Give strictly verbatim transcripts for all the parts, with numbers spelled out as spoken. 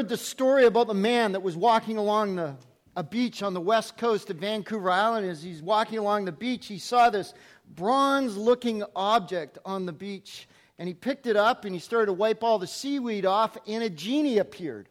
heard the story about the man that was walking along the, a beach on the west coast of Vancouver Island. As he's walking along the beach, he saw this bronze-looking object on the beach. And he picked it up and he started to wipe all the seaweed off, and a genie appeared.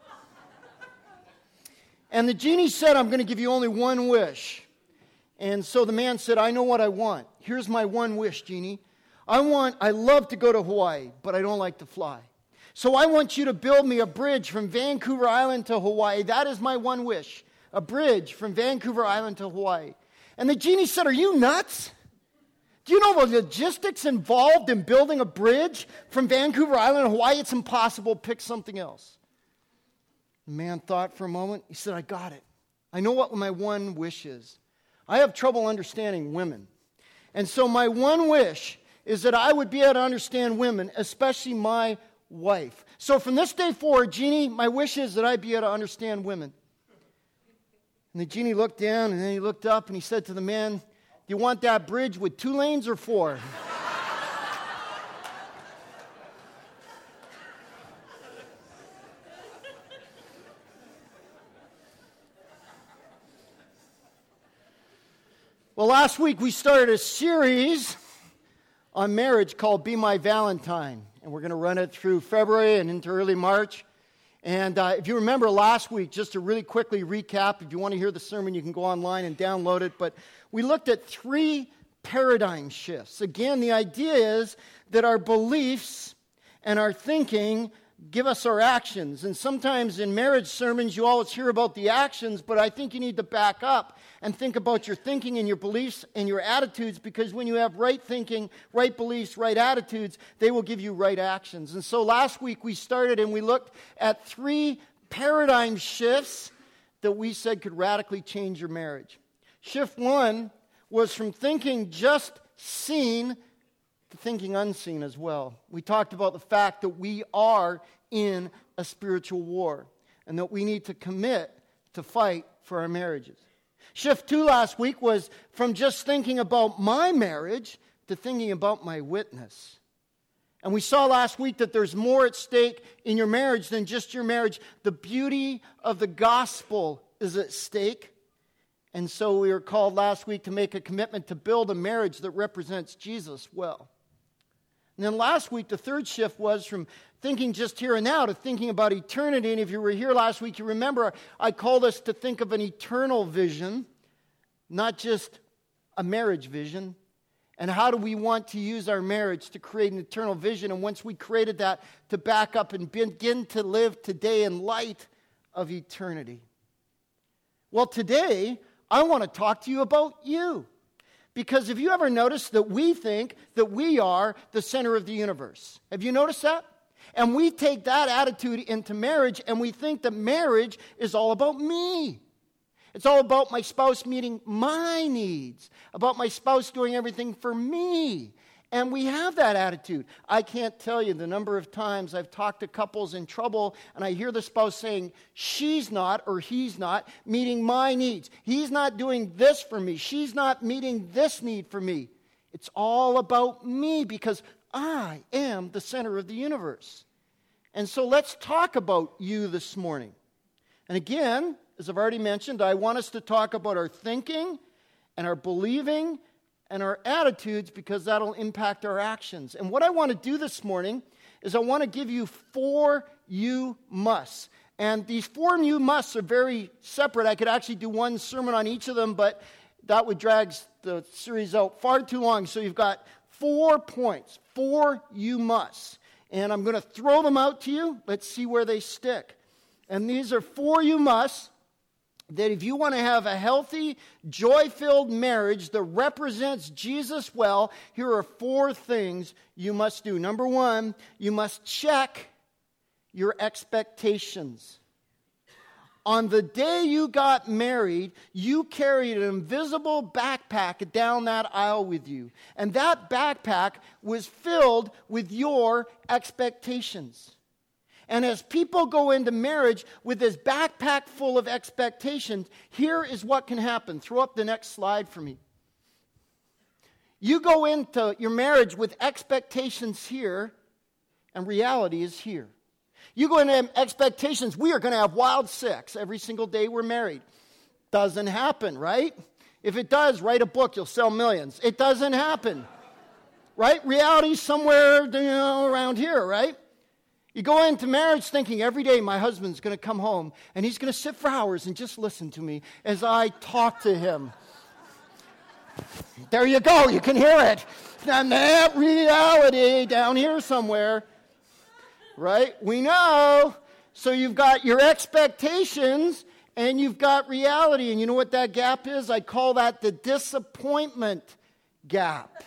And the genie said, I'm going to give you only one wish. And so the man said, I know what I want. Here's my one wish, genie. I want, I love to go to Hawaii, but I don't like to fly. So I want you to build me a bridge from Vancouver Island to Hawaii. That is my one wish. A bridge from Vancouver Island to Hawaii. And the genie said, are you nuts? Do you know the logistics involved in building a bridge from Vancouver Island to Hawaii? It's impossible. Pick something else. The man thought for a moment. He said, I got it. I know what my one wish is. I have trouble understanding women. And so my one wish is that I would be able to understand women, especially my wife. So from this day forward, genie, my wish is that I be able to understand women. And the genie looked down, and then he looked up, and he said to the man, do you want that bridge with two lanes or four? Well, last week we started a series on marriage called Be My Valentine. And we're going to run it through February and into early March. And uh, if you remember last week, just to really quickly recap, if you want to hear the sermon, you can go online and download it. But we looked at three paradigm shifts. Again, the idea is that our beliefs and our thinking give us our actions. And sometimes in marriage sermons, you always hear about the actions, but I think you need to back up and think about your thinking and your beliefs and your attitudes, because when you have right thinking, right beliefs, right attitudes, they will give you right actions. And so last week we started and we looked at three paradigm shifts that we said could radically change your marriage. Shift one was from thinking just seen to thinking unseen as well. We talked about the fact that we are in a spiritual war and that we need to commit to fight for our marriages. Shift two last week was from just thinking about my marriage to thinking about my witness. And we saw last week that there's more at stake in your marriage than just your marriage. The beauty of the gospel is at stake. And so we were called last week to make a commitment to build a marriage that represents Jesus well. And then last week, the third shift was from thinking just here and now to thinking about eternity. And if you were here last week, you remember I called us to think of an eternal vision, not just a marriage vision. And how do we want to use our marriage to create an eternal vision? And once we created that, to back up and begin to live today in light of eternity. Well, today, I want to talk to you about you. Because have you ever noticed that we think that we are the center of the universe? Have you noticed that? And we take that attitude into marriage, and we think that marriage is all about me. It's all about my spouse meeting my needs, about my spouse doing everything for me. And we have that attitude. I can't tell you the number of times I've talked to couples in trouble and I hear the spouse saying, she's not or he's not meeting my needs. He's not doing this for me. She's not meeting this need for me. It's all about me because I am the center of the universe. And so let's talk about you this morning. And again, as I've already mentioned, I want us to talk about our thinking and our believing and our attitudes, because that'll impact our actions. And what I want to do this morning is I want to give you four you musts. And these four you musts are very separate. I could actually do one sermon on each of them, but that would drag the series out far too long. So you've got four points, four you musts. And I'm going to throw them out to you. Let's see where they stick. And these are four you musts that if you want to have a healthy, joy-filled marriage that represents Jesus well, here are four things you must do. Number one, you must check your expectations. On the day you got married, you carried an invisible backpack down that aisle with you. And that backpack was filled with your expectations. And as people go into marriage with this backpack full of expectations, here is what can happen. Throw up the next slide for me. You go into your marriage with expectations here, and reality is here. You go into expectations, we are going to have wild sex every single day we're married. Doesn't happen, right? If it does, write a book, you'll sell millions. It doesn't happen, right? Reality's somewhere, you know, around here, right? You go into marriage thinking every day my husband's going to come home and he's going to sit for hours and just listen to me as I talk to him. There you go, you can hear it. And that reality down here somewhere, right? We know. So you've got your expectations and you've got reality. And you know what that gap is? I call that the disappointment gap.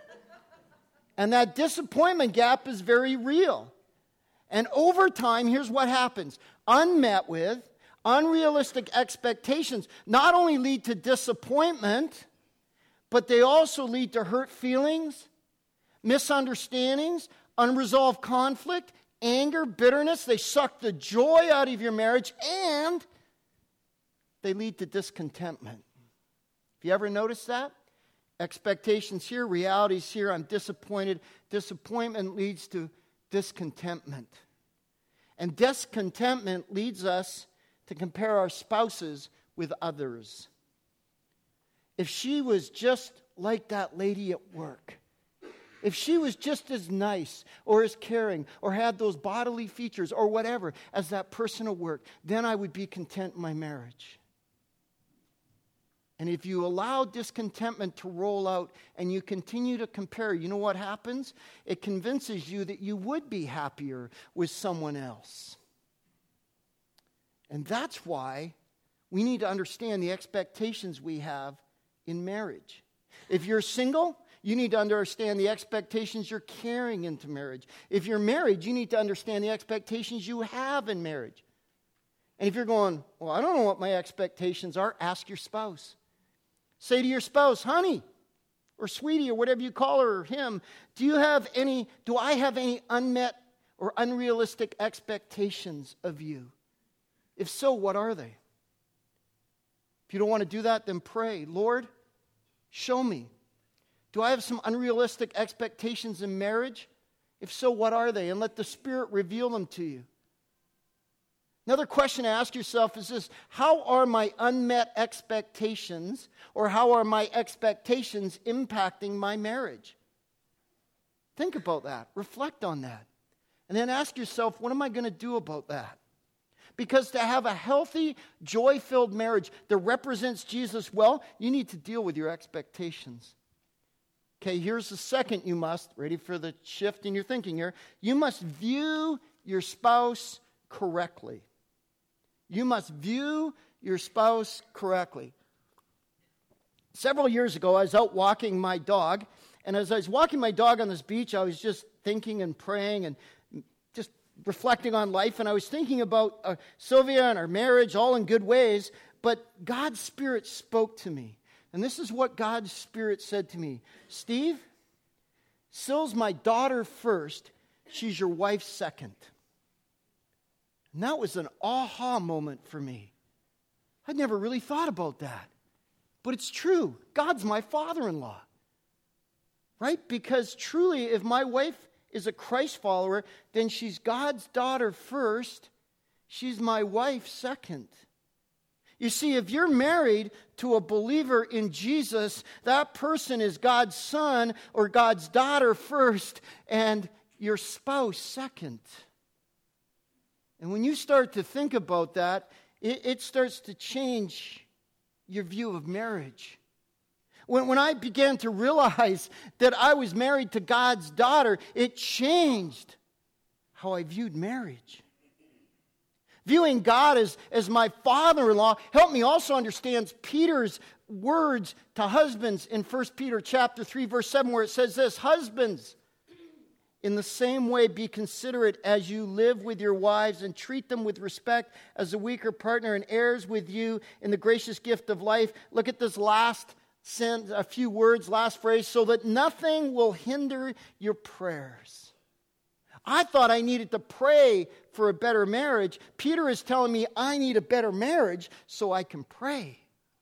And that disappointment gap is very real. And over time, here's what happens. Unmet with, unrealistic expectations not only lead to disappointment, but they also lead to hurt feelings, misunderstandings, unresolved conflict, anger, bitterness. They suck the joy out of your marriage, and they lead to discontentment. Have you ever noticed that? Expectations here, realities here. I'm disappointed. Disappointment leads to discontentment. And discontentment leads us to compare our spouses with others. If she was just like that lady at work, if she was just as nice or as caring or had those bodily features or whatever as that person at work, then I would be content in my marriage. And if you allow discontentment to roll out and you continue to compare, you know what happens? It convinces you that you would be happier with someone else. And that's why we need to understand the expectations we have in marriage. If you're single, you need to understand the expectations you're carrying into marriage. If you're married, you need to understand the expectations you have in marriage. And if you're going, well, I don't know what my expectations are, ask your spouse. Say to your spouse, honey, or sweetie, or whatever you call her or him, do you have any, do I have any unmet or unrealistic expectations of you? If so, what are they? If you don't want to do that, then pray, Lord, show me. Do I have some unrealistic expectations in marriage? If so, what are they? And let the Spirit reveal them to you. Another question to ask yourself is this: how are my unmet expectations, or how are my expectations impacting my marriage? Think about that. Reflect on that. And then ask yourself, what am I going to do about that? Because to have a healthy, joy-filled marriage that represents Jesus well, you need to deal with your expectations. Okay, here's the second you must, ready for the shift in your thinking here, you must view your spouse correctly. You must view your spouse correctly. Several years ago, I was out walking my dog, and as I was walking my dog on this beach, I was just thinking and praying and just reflecting on life, and I was thinking about uh, Sylvia and our marriage, all in good ways, but God's Spirit spoke to me. And this is what God's Spirit said to me. Steve, Syl's my daughter first. She's your wife second. And that was an aha moment for me. I'd never really thought about that. But it's true. God's my father-in-law. Right? Because truly, if my wife is a Christ follower, then she's God's daughter first. She's my wife second. You see, if you're married to a believer in Jesus, that person is God's son or God's daughter first, and your spouse second. And when you start to think about that, it, it starts to change your view of marriage. When, when I began to realize that I was married to God's daughter, it changed how I viewed marriage. Viewing God as, as my father-in-law helped me also understand Peter's words to husbands in First Peter chapter three, verse seven, where it says this: husbands, in the same way be considerate as you live with your wives, and treat them with respect as a weaker partner and heirs with you in the gracious gift of life. Look at this last sentence, a few words, last phrase, so that nothing will hinder your prayers. I thought I needed to pray for a better marriage. Peter is telling me I need a better marriage so I can pray.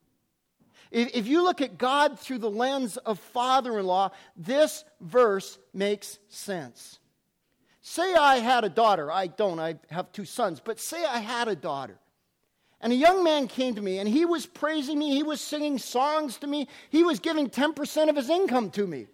If you look at God through the lens of father-in-law, this verse makes sense. say I had a daughter. I don't, I have two sons, but say I had a daughter. And a young man came to me, and he was praising me, he was singing songs to me, he was giving ten percent of his income to me.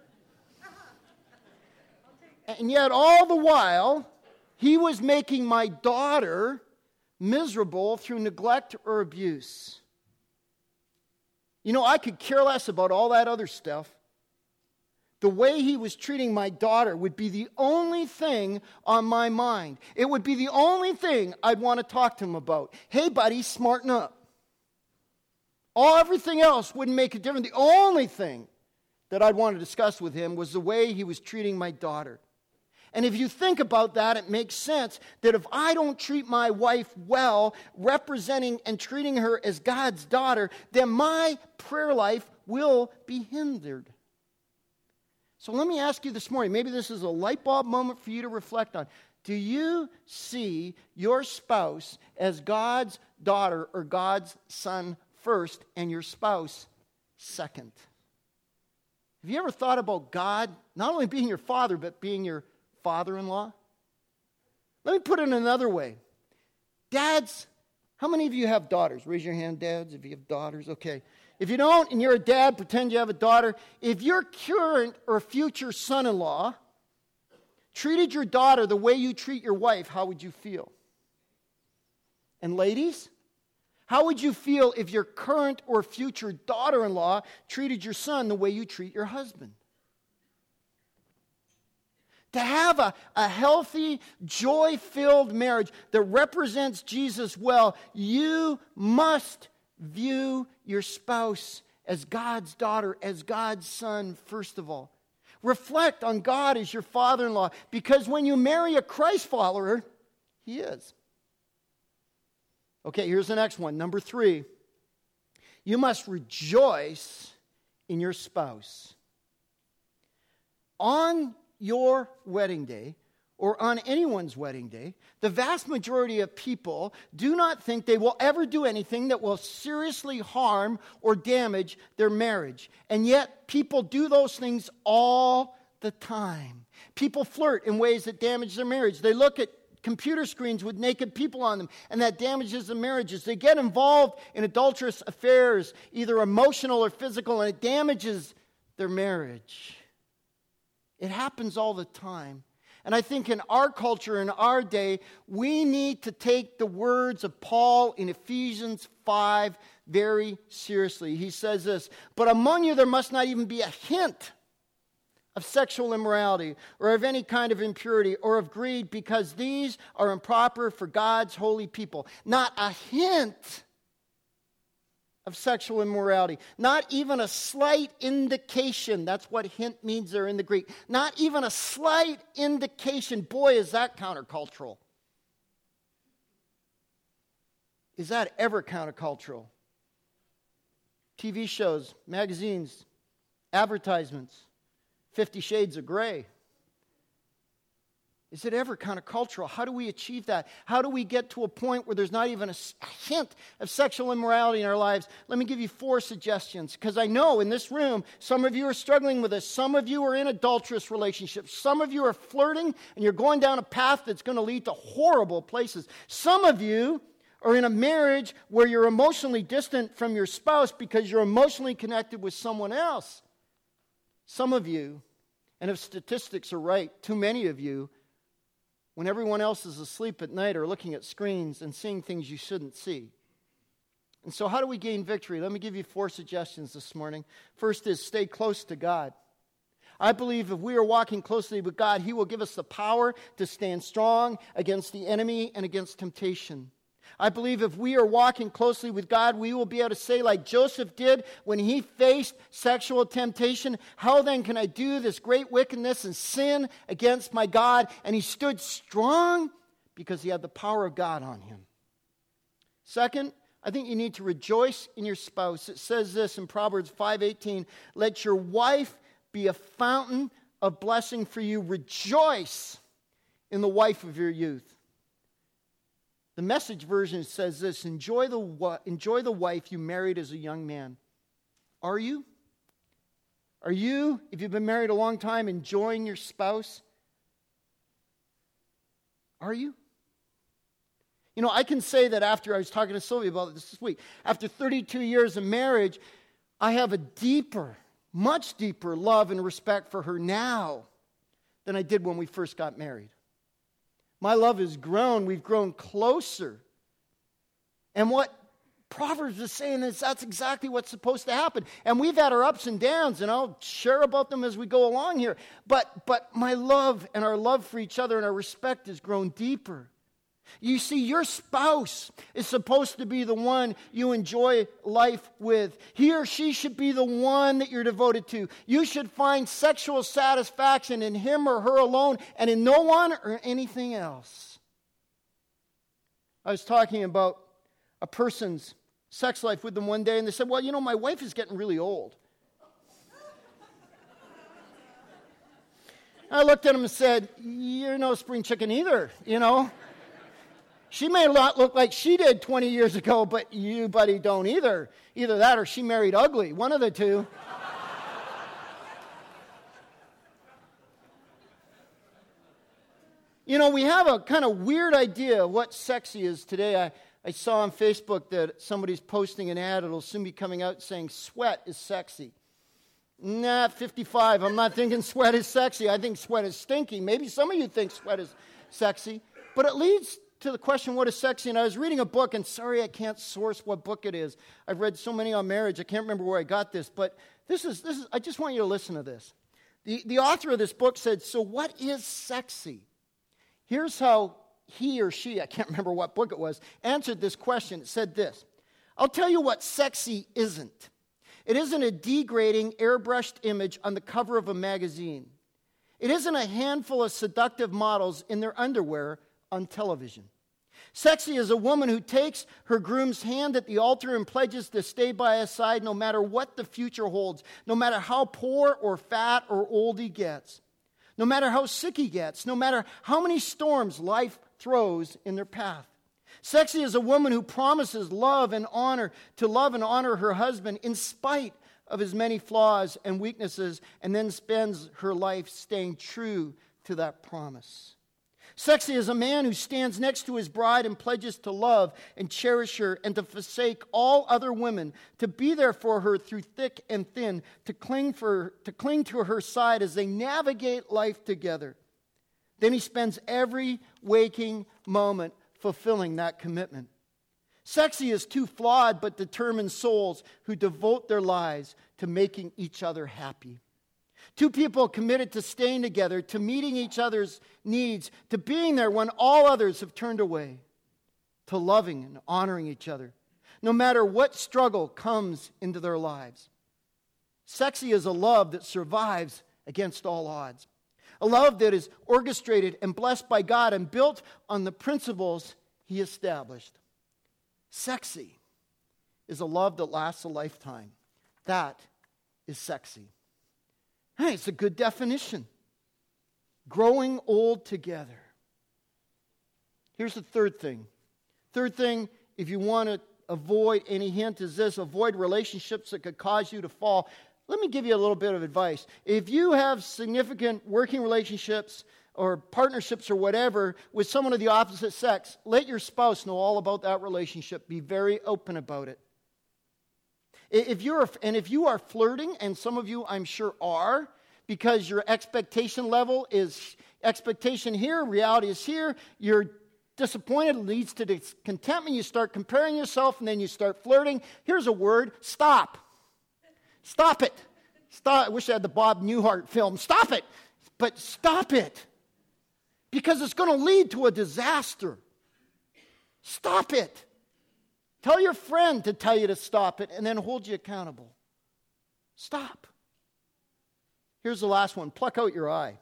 And yet all the while, he was making my daughter miserable through neglect or abuse. You know, I could care less about all that other stuff. The way he was treating my daughter would be the only thing on my mind. It would be the only thing I'd want to talk to him about. Hey, buddy, smarten up. All everything else wouldn't make a difference. The only thing that I'd want to discuss with him was the way he was treating my daughter. And if you think about that, it makes sense that if I don't treat my wife well, representing and treating her as God's daughter, then my prayer life will be hindered. So let me ask you this morning, maybe this is a light bulb moment for you to reflect on. Do you see your spouse as God's daughter or God's son first and your spouse second? Have you ever thought about God not only being your father, but being your father-in-law? Let me put it another way. Dads, how many of you have daughters? Raise your hand, dads, if you have daughters. Okay. If you don't, and you're a dad, pretend you have a daughter. If your current or future son-in-law treated your daughter the way you treat your wife, how would you feel? And ladies, how would you feel if your current or future daughter-in-law treated your son the way you treat your husband? To have a, a healthy, joy-filled marriage that represents Jesus well, you must view your spouse as God's daughter, as God's son, first of all. Reflect on God as your father-in-law, because when you marry a Christ follower, he is. Okay, here's the next one. Number three, you must rejoice in your spouse. On your wedding day, or on anyone's wedding day, the vast majority of people do not think they will ever do anything that will seriously harm or damage their marriage. And yet, people do those things all the time. People flirt in ways that damage their marriage. They look at computer screens with naked people on them, and that damages the marriages. They get involved in adulterous affairs, either emotional or physical, and it damages their marriage. It happens all the time. And I think in our culture, in our day, we need to take the words of Paul in Ephesians five very seriously. He says this, "But among you there must not even be a hint of sexual immorality or of any kind of impurity or of greed, because these are improper for God's holy people." Not a hint of sexual immorality. Not even a slight indication. That's what hint means there in the Greek. Not even a slight indication. Boy, is that countercultural. Is that ever countercultural? T V shows, magazines, advertisements, Fifty Shades of Grey. Is it ever countercultural? How do we achieve that? How do we get to a point where there's not even a hint of sexual immorality in our lives? Let me give you four suggestions, because I know in this room, some of you are struggling with this. Some of you are in adulterous relationships. Some of you are flirting, and you're going down a path that's going to lead to horrible places. Some of you are in a marriage where you're emotionally distant from your spouse because you're emotionally connected with someone else. Some of you, and if statistics are right, too many of you, when everyone else is asleep at night, are looking at screens and seeing things you shouldn't see. And so how do we gain victory? Let me give you four suggestions this morning. First is stay close to God. I believe if we are walking closely with God, He will give us the power to stand strong against the enemy and against temptation. I believe if we are walking closely with God, we will be able to say, like Joseph did when he faced sexual temptation, "How then can I do this great wickedness and sin against my God?" And he stood strong because he had the power of God on him. Second, I think you need to rejoice in your spouse. It says this in Proverbs five eighteen, "Let your wife be a fountain of blessing for you. Rejoice in the wife of your youth." The Message version says this, enjoy the, enjoy the wife you married as a young man. Are you? Are you, if you've been married a long time, enjoying your spouse? Are you? You know, I can say that after I was talking to Sylvia about this this week, after thirty-two years of marriage, I have a deeper, much deeper love and respect for her now than I did when we first got married. My love has grown. We've grown closer. And what Proverbs is saying is that's exactly what's supposed to happen. And we've had our ups and downs, and I'll share about them as we go along here. But, but my love and our love for each other and our respect has grown deeper. You see, your spouse is supposed to be the one you enjoy life with. He or she should be the one that you're devoted to. You should find sexual satisfaction in him or her alone and in no one or anything else. I was talking about a person's sex life with them one day, and they said, well, you know, my wife is getting really old. I looked at him and said, you're no spring chicken either, you know. She may not look like she did twenty years ago, but you, buddy, don't either. Either that or she married ugly. One of the two. You know, we have a kind of weird idea of what sexy is today. I, I saw on Facebook that somebody's posting an ad. It'll soon be coming out saying sweat is sexy. Nah, fifty-five. I'm not thinking sweat is sexy. I think sweat is stinky. Maybe some of you think sweat is sexy. But it leads to the question, what is sexy? And I was reading a book, and sorry I can't source what book it is. I've read so many on marriage, I can't remember where I got this. But this is, this is I just want you to listen to this. The, the author of this book said, so what is sexy? Here's how he or she, I can't remember what book it was, answered this question. It said this: I'll tell you what sexy isn't. It isn't a degrading, airbrushed image on the cover of a magazine. It isn't a handful of seductive models in their underwear on television. Sexy is a woman who takes her groom's hand at the altar and pledges to stay by his side no matter what the future holds, no matter how poor or fat or old he gets, no matter how sick he gets, no matter how many storms life throws in their path. Sexy is a woman who promises love and honor, to love and honor her husband in spite of his many flaws and weaknesses, and then spends her life staying true to that promise. Sexy is a man who stands next to his bride and pledges to love and cherish her and to forsake all other women, to be there for her through thick and thin, to cling for, to cling to her side as they navigate life together. Then he spends every waking moment fulfilling that commitment. Sexy is two flawed but determined souls who devote their lives to making each other happy. Two people committed to staying together, to meeting each other's needs, to being there when all others have turned away, to loving and honoring each other, no matter what struggle comes into their lives. Sexy is a love that survives against all odds. A love that is orchestrated and blessed by God and built on the principles He established. Sexy is a love that lasts a lifetime. That is sexy. Hey, it's a good definition. Growing old together. Here's the third thing. Third thing, if you want to avoid any hint, is this: avoid relationships that could cause you to fall. Let me give you a little bit of advice. If you have significant working relationships or partnerships or whatever with someone of the opposite sex, let your spouse know all about that relationship. Be very open about it. If you're, and if you are flirting, and some of you I'm sure are, because your expectation level is expectation here, reality is here, you're disappointed, leads to discontentment, you start comparing yourself, and then you start flirting. Here's a word: stop. Stop it. Stop. I wish I had the Bob Newhart film. Stop it. But stop it. Because it's going to lead to a disaster. Stop it. Tell your friend to tell you to stop it and then hold you accountable. Stop. Here's the last one. Pluck out your eye.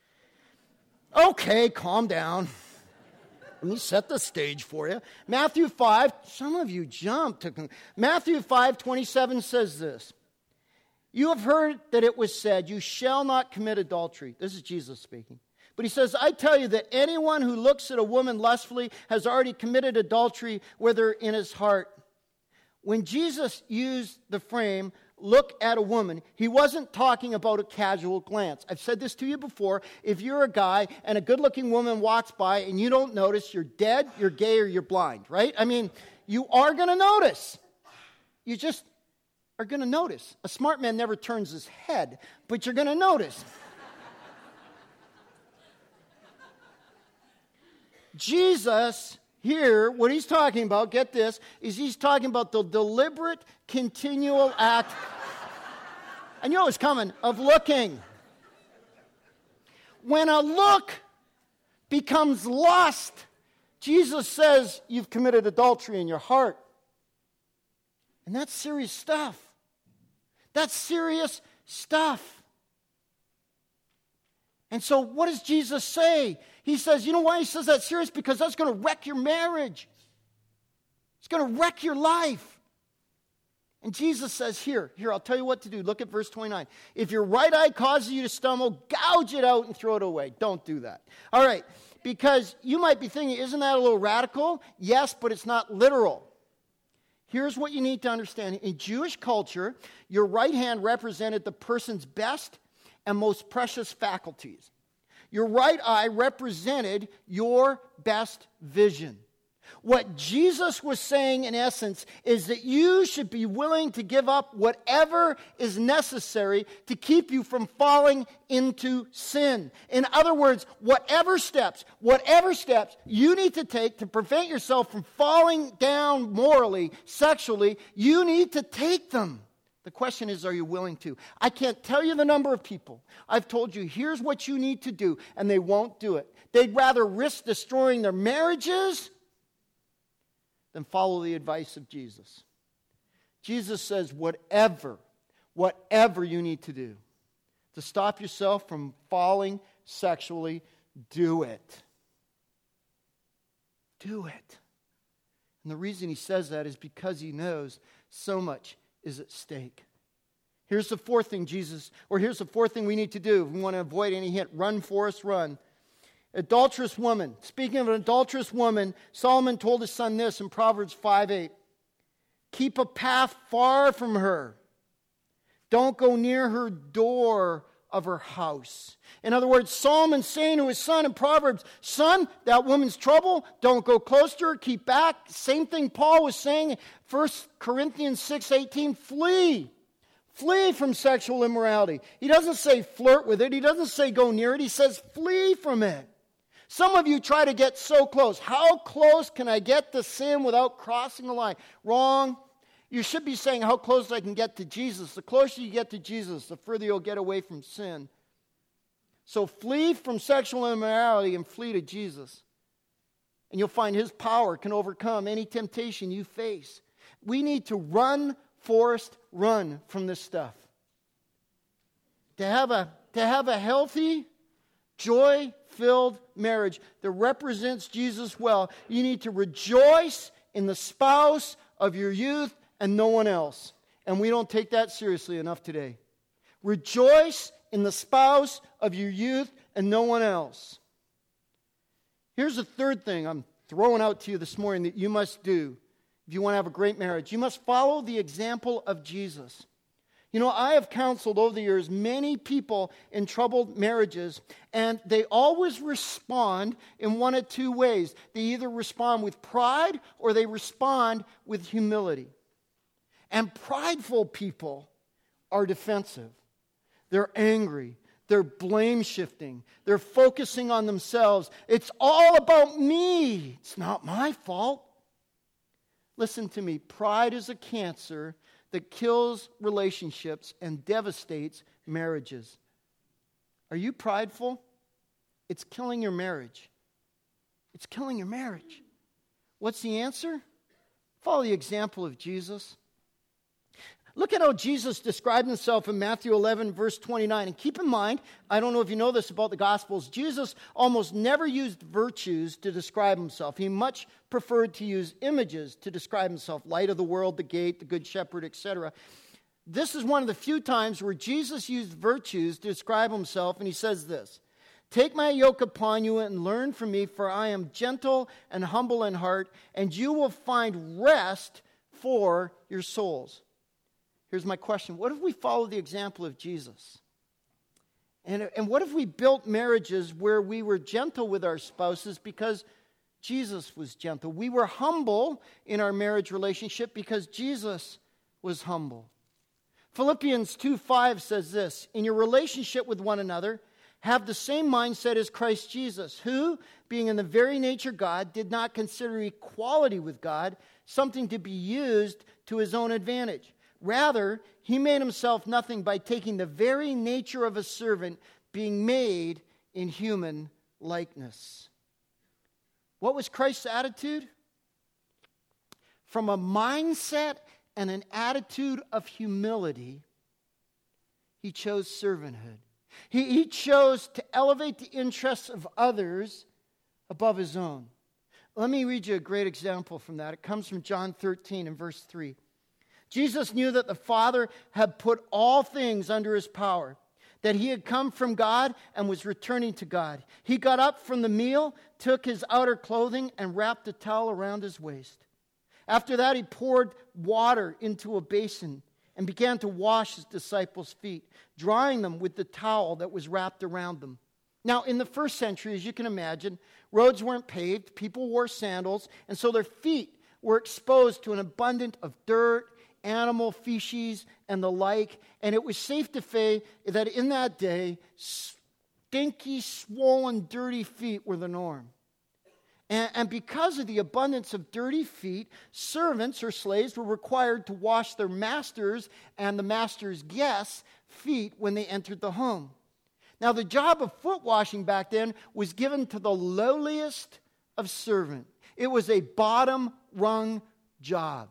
Okay, calm down. Let me set the stage for you. Matthew five, some of you jumped. To, Matthew five twenty-seven says this: You have heard that it was said, you shall not commit adultery. This is Jesus speaking. But he says, I tell you that anyone who looks at a woman lustfully has already committed adultery with her in his heart. When Jesus used the frame, look at a woman, he wasn't talking about a casual glance. I've said this to you before. If you're a guy and a good-looking woman walks by and you don't notice, you're dead, you're gay, or you're blind, right? I mean, you are going to notice. You just are going to notice. A smart man never turns his head, but you're going to notice. Jesus here, what he's talking about, get this, is he's talking about the deliberate, continual act, I knew it was coming, of looking. When a look becomes lust, Jesus says you've committed adultery in your heart. And that's serious stuff. That's serious stuff. And so what does Jesus say? He says, you know why he says that's serious? Because that's going to wreck your marriage. It's going to wreck your life. And Jesus says, here, here, I'll tell you what to do. Look at verse twenty-nine. If your right eye causes you to stumble, gouge it out and throw it away. Don't do that. All right, because you might be thinking, isn't that a little radical? Yes, but it's not literal. Here's what you need to understand. In Jewish culture, your right hand represented the person's best and most precious faculties. Your right eye represented your best vision. What Jesus was saying, in essence, is that you should be willing to give up whatever is necessary to keep you from falling into sin. In other words, whatever steps, whatever steps you need to take to prevent yourself from falling down morally, sexually, you need to take them. The question is, are you willing to? I can't tell you the number of people I've told you, here's what you need to do, and they won't do it. They'd rather risk destroying their marriages than follow the advice of Jesus. Jesus says, whatever, whatever you need to do to stop yourself from falling sexually, do it. Do it. And the reason he says that is because he knows so much is at stake. Here's the fourth thing Jesus, or here's the fourth thing we need to do if we want to avoid any hint. Run, Forrest, run. Adulterous woman. Speaking of an adulterous woman, Solomon told his son this in Proverbs five eight. Keep a path far from her. Don't go near her door of her house. In other words, Solomon's saying to his son in Proverbs, son, that woman's trouble. Don't go close to her. Keep back. Same thing Paul was saying, First Corinthians six eighteen, flee. Flee from sexual immorality. He doesn't say flirt with it. He doesn't say go near it. He says flee from it. Some of you try to get so close. How close can I get to sin without crossing the line? Wrong. You should be saying how close I can get to Jesus. The closer you get to Jesus, the further you'll get away from sin. So flee from sexual immorality and flee to Jesus. And you'll find his power can overcome any temptation you face. We need to run, Forrest, run from this stuff. To have a, to have a healthy, joy-filled marriage that represents Jesus well, you need to rejoice in the spouse of your youth and no one else. And we don't take that seriously enough today. Rejoice in the spouse of your youth and no one else. Here's the third thing I'm throwing out to you this morning that you must do if you want to have a great marriage. You must follow the example of Jesus. You know, I have counseled over the years many people in troubled marriages, and they always respond in one of two ways. They either respond with pride or they respond with humility. And prideful people are defensive. They're angry. They're blame-shifting. They're focusing on themselves. It's all about me. It's not my fault. Listen to me. Pride is a cancer that kills relationships and devastates marriages. Are you prideful? It's killing your marriage. It's killing your marriage. What's the answer? Follow the example of Jesus. Look at how Jesus described himself in Matthew eleven, verse twenty-nine. And keep in mind, I don't know if you know this about the Gospels, Jesus almost never used virtues to describe himself. He much preferred to use images to describe himself. Light of the world, the gate, the good shepherd, et cetera. This is one of the few times where Jesus used virtues to describe himself, and he says this, take my yoke upon you and learn from me, for I am gentle and humble in heart, and you will find rest for your souls. here's my question. What if we follow the example of Jesus? And, and what if we built marriages where we were gentle with our spouses because Jesus was gentle? We were humble in our marriage relationship because Jesus was humble. Philippians two five says this, in your relationship with one another, have the same mindset as Christ Jesus, who, being in the very nature God, did not consider equality with God something to be used to his own advantage. Rather, he made himself nothing by taking the very nature of a servant, being made in human likeness. What was Christ's attitude? From a mindset and an attitude of humility, he chose servanthood. He, he chose to elevate the interests of others above his own. Let me read you a great example from that. It comes from John thirteen and verse three. Jesus knew that the Father had put all things under his power, that he had come from God and was returning to God. He got up from the meal, took his outer clothing, and wrapped a towel around his waist. After that, he poured water into a basin and began to wash his disciples' feet, drying them with the towel that was wrapped around them. Now, in the first century, as you can imagine, roads weren't paved, people wore sandals, and so their feet were exposed to an abundance of dirt, animal feces, and the like. And it was safe to say that in that day, stinky, swollen, dirty feet were the norm. And, and because of the abundance of dirty feet, servants or slaves were required to wash their masters' and the master's guests' feet when they entered the home. Now, the job of foot washing back then was given to the lowliest of servants. It was a bottom-rung job.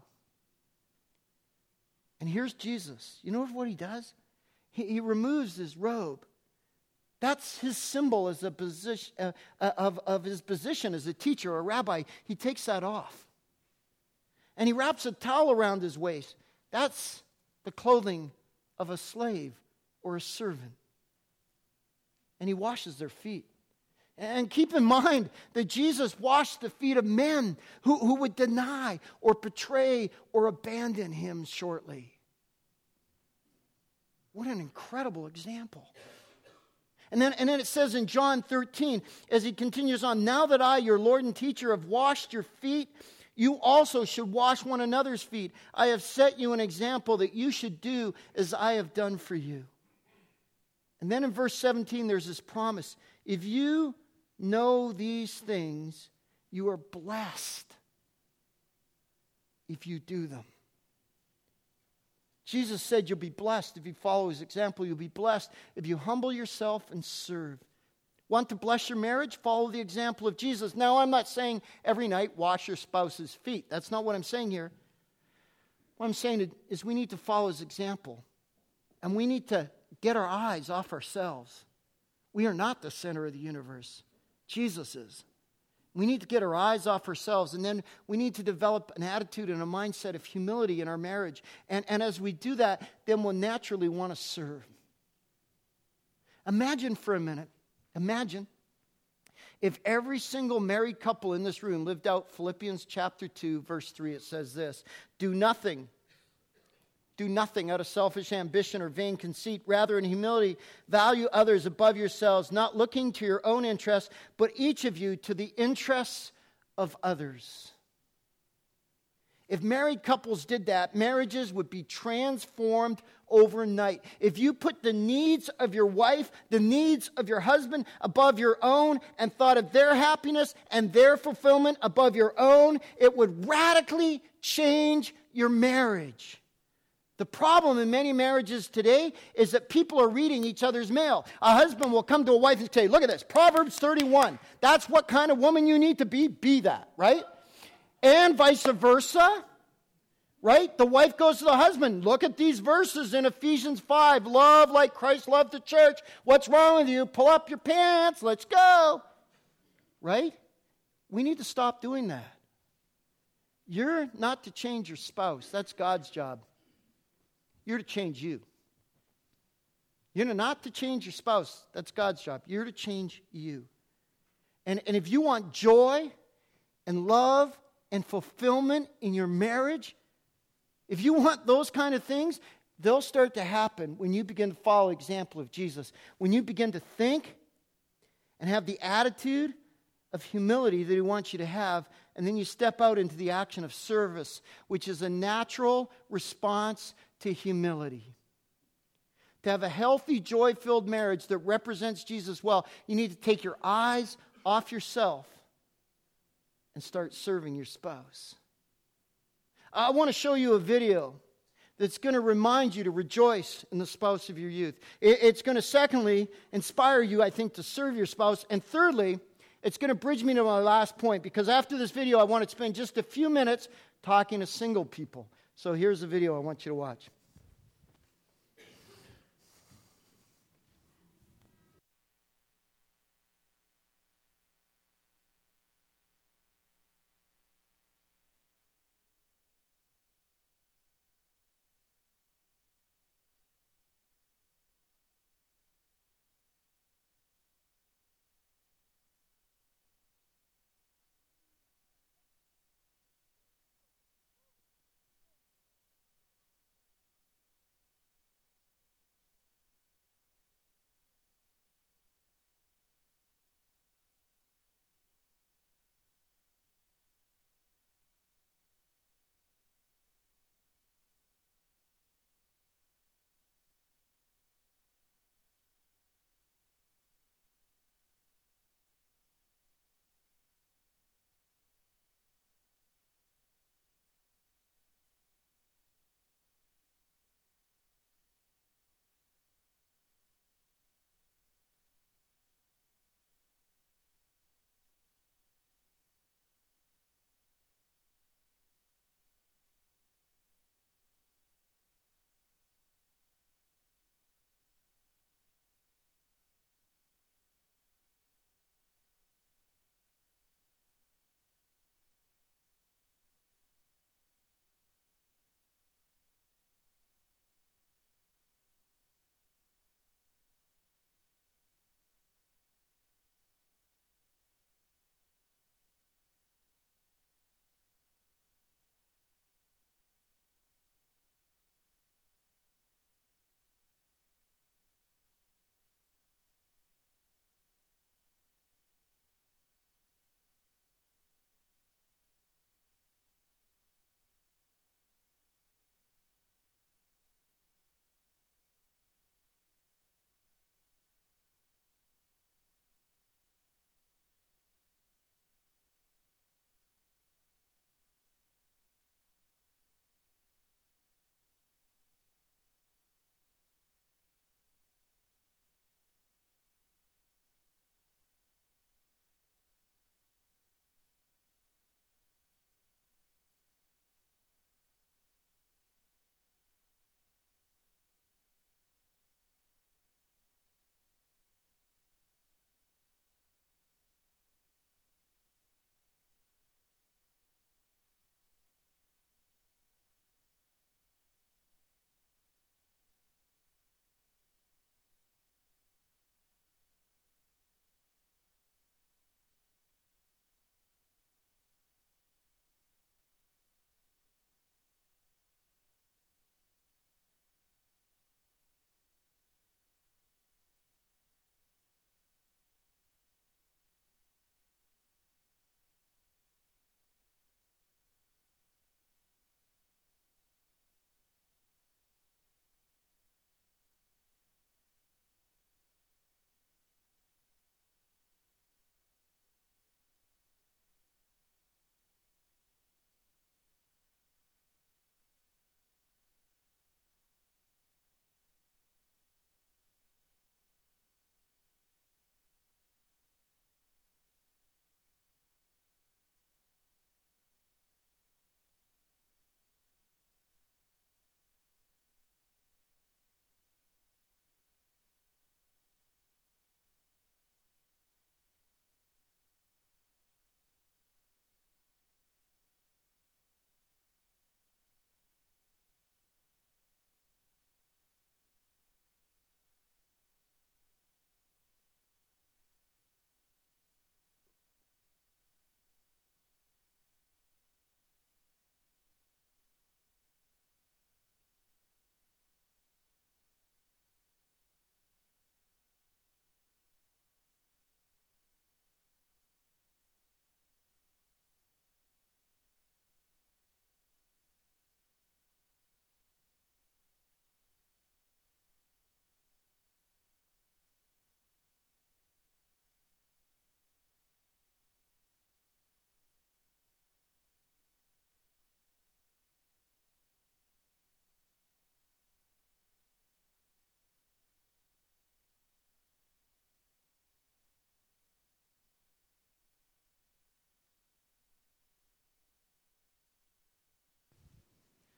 And here's Jesus. You know what he does? He, he removes his robe. That's his symbol as a position, uh, of, of his position as a teacher or a rabbi. He takes that off. And he wraps a towel around his waist. That's the clothing of a slave or a servant. And he washes their feet. And keep in mind that Jesus washed the feet of men who, who would deny or betray or abandon him shortly. What an incredible example. And then, and then it says in John thirteen, as he continues on, now that I, your Lord and teacher, have washed your feet, you also should wash one another's feet. I have set you an example that you should do as I have done for you. And then in verse seventeen, there's this promise. If you know these things, you are blessed if you do them. Jesus said you'll be blessed if you follow his example. You'll be blessed if you humble yourself and serve. Want to bless your marriage? Follow the example of Jesus. Now, I'm not saying every night wash your spouse's feet. That's not what I'm saying here. What I'm saying is we need to follow his example. And we need to get our eyes off ourselves. We are not the center of the universe. Jesus is. We need to get our eyes off ourselves, and then we need to develop an attitude and a mindset of humility in our marriage. And, and as we do that, then we'll naturally want to serve. Imagine for a minute, imagine if every single married couple in this room lived out Philippians chapter two, verse three. It says this, do nothing. Do nothing out of selfish ambition or vain conceit. Rather, in humility, value others above yourselves, not looking to your own interests, but each of you to the interests of others. If married couples did that, marriages would be transformed overnight. If you put the needs of your wife, the needs of your husband above your own, and thought of their happiness and their fulfillment above your own, it would radically change your marriage. The problem in many marriages today is that people are reading each other's mail. A husband will come to a wife and say, look at this, Proverbs thirty-one. That's what kind of woman you need to be. Be that, right? And vice versa, right? The wife goes to the husband. Look at these verses in Ephesians five. Love like Christ loved the church. What's wrong with you? Pull up your pants. Let's go. Right? We need to stop doing that. You're not to change your spouse. That's God's job. You're to change you. You're not to change your spouse. That's God's job. You're to change you. And, and if you want joy and love and fulfillment in your marriage, if you want those kind of things, they'll start to happen when you begin to follow the example of Jesus. When you begin to think and have the attitude of humility that he wants you to have, and then you step out into the action of service, which is a natural response to humility. To have a healthy, joy-filled marriage that represents Jesus well, you need to take your eyes off yourself and start serving your spouse. I want to show you a video that's going to remind you to rejoice in the spouse of your youth. It's going to, secondly, inspire you, I think, to serve your spouse. And thirdly, it's going to bridge me to my last point, because after this video, I want to spend just a few minutes talking to single people. So here's the video I want you to watch.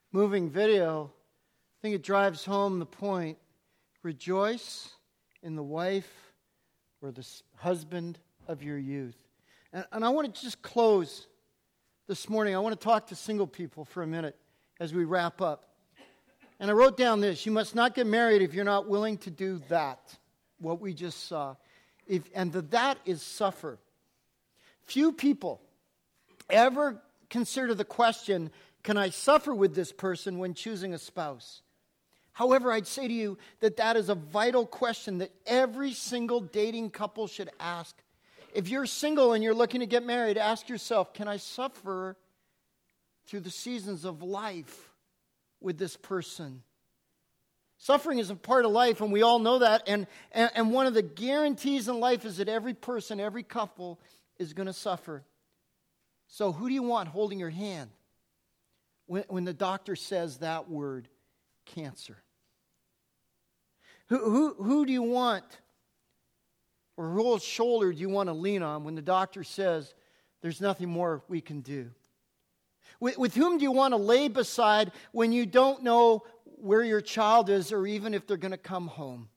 moving video. I think it drives home the point. Rejoice in the wife or the husband of your youth. And, and I want to just close this morning. I want to talk to single people for a minute as we wrap up. And I wrote down this: you must not get married if you're not willing to do that, what we just saw. If, and the that is suffer. Few people ever consider the question, can I suffer with this person when choosing a spouse? However, I'd say to you that that is a vital question that every single dating couple should ask. If you're single and you're looking to get married, ask yourself, can I suffer through the seasons of life with this person? Suffering is a part of life, and we all know that. And, and, and one of the guarantees in life is that every person, every couple is going to suffer. So who do you want holding your hand when, when the doctor says that word, cancer? Who, who, who do you want, or whose shoulder do you want to lean on when the doctor says there's nothing more we can do? With, with whom do you want to lay beside when you don't know where your child is or even if they're going to come home?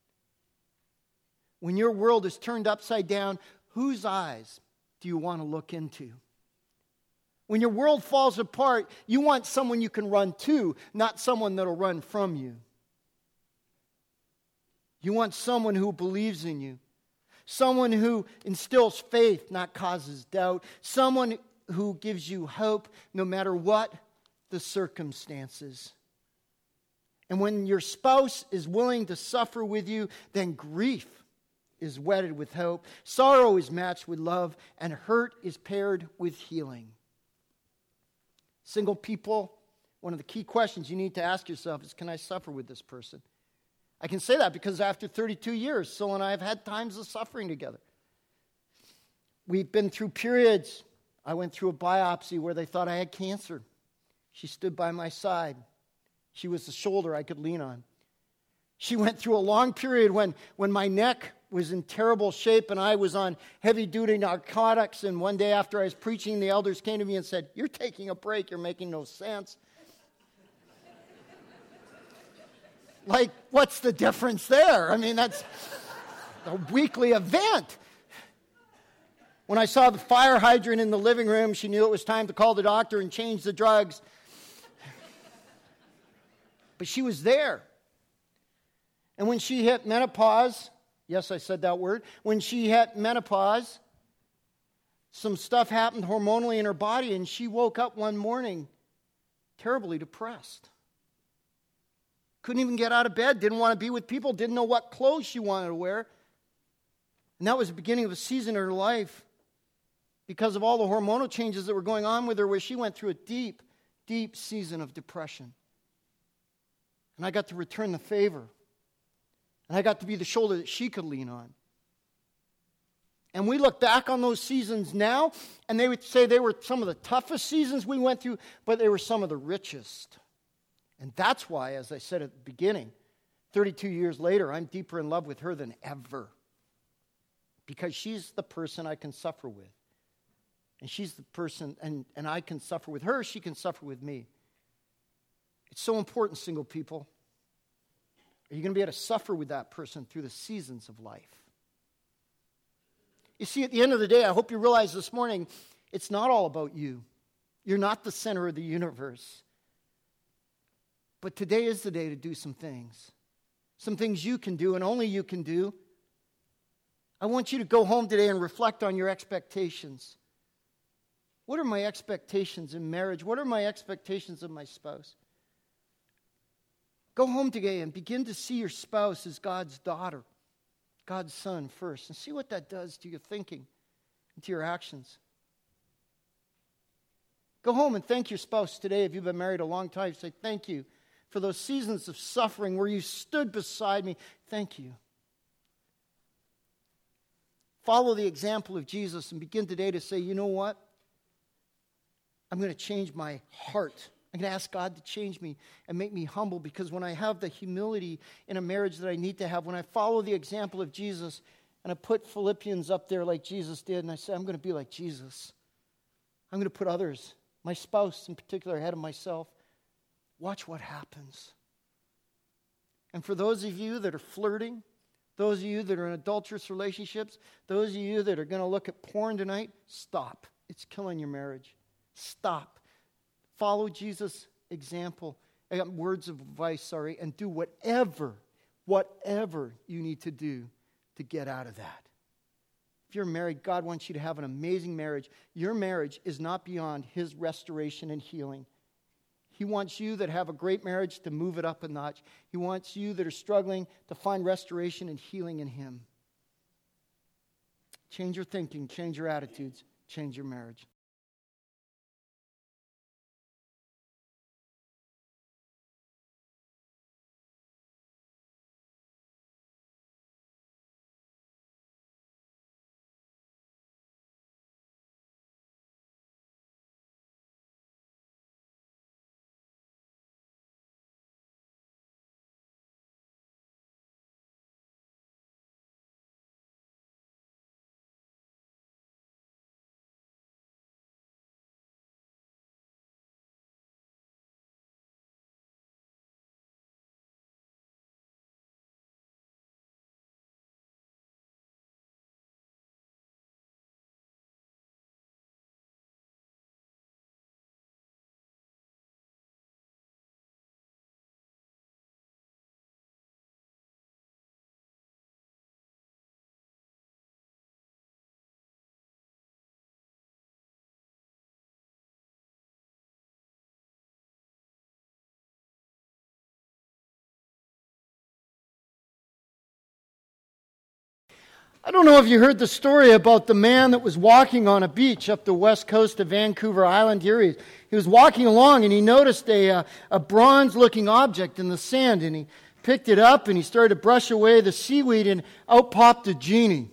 When your world is turned upside down, whose eyes do you want to look into? When your world falls apart, you want someone you can run to, not someone that'll run from you. You want someone who believes in you. Someone who instills faith, not causes doubt. Someone who gives you hope no matter what the circumstances. And when your spouse is willing to suffer with you, then grief is wedded with hope. Sorrow is matched with love, and hurt is paired with healing. Single people, one of the key questions you need to ask yourself is, can I suffer with this person? I can say that because after thirty-two years, Syl and I have had times of suffering together. We've been through periods. I went through a biopsy where they thought I had cancer. She stood by my side. She was the shoulder I could lean on. She went through a long period when, when my neck was in terrible shape and I was on heavy-duty narcotics. And one day after I was preaching, the elders came to me and said, "You're taking a break. You're making no sense." Like, what's the difference there? I mean, that's a weekly event. When I saw the fire hydrant in the living room, she knew it was time to call the doctor and change the drugs. But she was there. And when she hit menopause, yes, I said that word, when she hit menopause, some stuff happened hormonally in her body, and she woke up one morning terribly depressed. Couldn't even get out of bed, didn't want to be with people, didn't know what clothes she wanted to wear. And that was the beginning of a season in her life because of all the hormonal changes that were going on with her, where she went through a deep, deep season of depression. And I got to return the favor. And I got to be the shoulder that she could lean on. And we look back on those seasons now, and they would say they were some of the toughest seasons we went through, but they were some of the richest. And that's why, as I said at the beginning, thirty-two years later, I'm deeper in love with her than ever. Because she's the person I can suffer with. And she's the person, and, and I can suffer with her, she can suffer with me. It's so important, single people. Are you going to be able to suffer with that person through the seasons of life? You see, at the end of the day, I hope you realize this morning, it's not all about you. You're not the center of the universe. But today is the day to do some things. Some things you can do and only you can do. I want you to go home today and reflect on your expectations. What are my expectations in marriage? What are my expectations of my spouse? Go home today and begin to see your spouse as God's daughter, God's son first, and see what that does to your thinking and to your actions. Go home and thank your spouse today. If you've been married a long time, say thank you for those seasons of suffering where you stood beside me. Thank you. Follow the example of Jesus and begin today to say, you know what? I'm going to change my heart. I'm going to ask God to change me and make me humble, because when I have the humility in a marriage that I need to have, when I follow the example of Jesus, and I put Philippians up there like Jesus did, and I say, I'm going to be like Jesus. I'm going to put others, my spouse in particular, ahead of myself. watch what happens. And for those of you that are flirting, those of you that are in adulterous relationships, those of you that are going to look at porn tonight, stop. It's killing your marriage. Stop. Follow Jesus' example, words of advice, sorry, and do whatever, whatever you need to do to get out of that. If you're married, God wants you to have an amazing marriage. Your marriage is not beyond His restoration and healing. He wants you that have a great marriage to move it up a notch. He wants you that are struggling to find restoration and healing in Him. Change your thinking, change your attitudes, change your marriage. I don't know if you heard the story about the man that was walking on a beach up the west coast of Vancouver Island here. He, he was walking along and he noticed a, uh, a bronze-looking object in the sand, and he picked it up and he started to brush away the seaweed, and out popped a genie.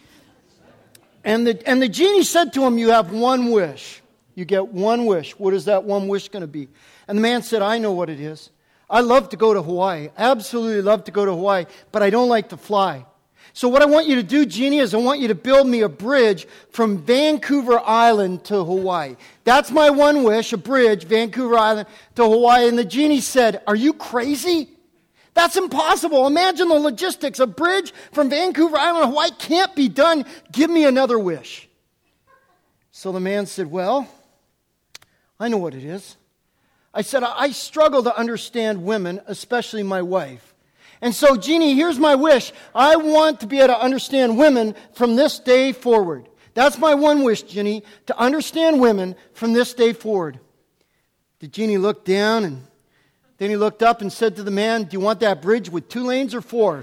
And the, and the genie said to him, "You have one wish. You get one wish. What is that one wish going to be?" And the man said, "I know what it is. I love to go to Hawaii. Absolutely love to go to Hawaii, but I don't like to fly. So what I want you to do, Genie, is I want you to build me a bridge from Vancouver Island to Hawaii. That's my one wish, a bridge, Vancouver Island to Hawaii." And the Genie said, "Are you crazy? That's impossible. Imagine the logistics. A bridge from Vancouver Island to Hawaii can't be done. Give me another wish." So the man said, "Well, I know what it is. I said, I struggle to understand women, especially my wife. And so, Genie, here's my wish. I want to be able to understand women from this day forward. That's my one wish, Genie, to understand women from this day forward." The Genie looked down, and then he looked up and said to the man, "Do you want that bridge with two lanes or four?"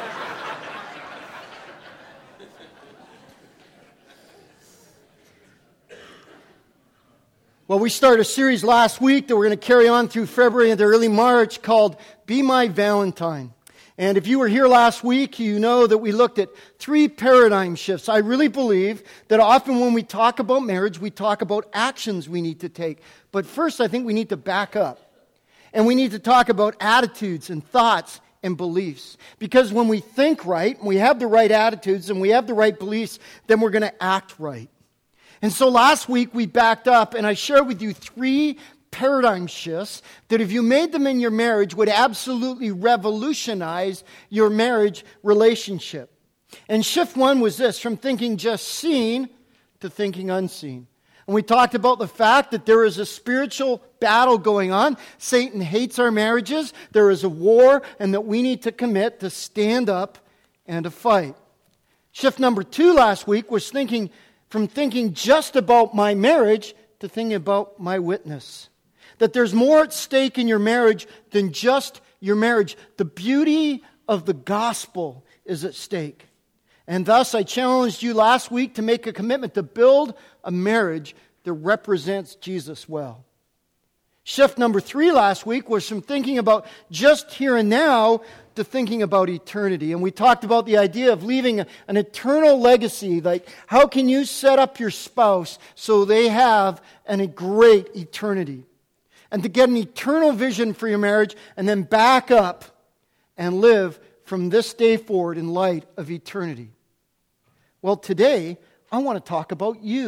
Well, we started a series last week that we're going to carry on through February into early March called Be My Valentine. And if you were here last week, you know that we looked at three paradigm shifts. I really believe that often when we talk about marriage, we talk about actions we need to take. But first, I think we need to back up. And we need to talk about attitudes and thoughts and beliefs. Because when we think right, we have the right attitudes and we have the right beliefs, then we're going to act right. And so last week we backed up and I shared with you three paradigm shifts that if you made them in your marriage would absolutely revolutionize your marriage relationship. And shift one was this, from thinking just seen to thinking unseen. And we talked about the fact that there is a spiritual battle going on. Satan hates our marriages. There is a war, and that we need to commit to stand up and to fight. Shift number two last week was thinking from thinking just about my marriage to thinking about my witness. That there's more at stake in your marriage than just your marriage. The beauty of the gospel is at stake. And thus, I challenged you last week to make a commitment to build a marriage that represents Jesus well. Shift number three last week was from thinking about just here and now to thinking about eternity. And we talked about the idea of leaving an eternal legacy. Like, how can you set up your spouse so they have an, a great eternity? And to get an eternal vision for your marriage and then back up and live from this day forward in light of eternity. Well, today, I want to talk about you.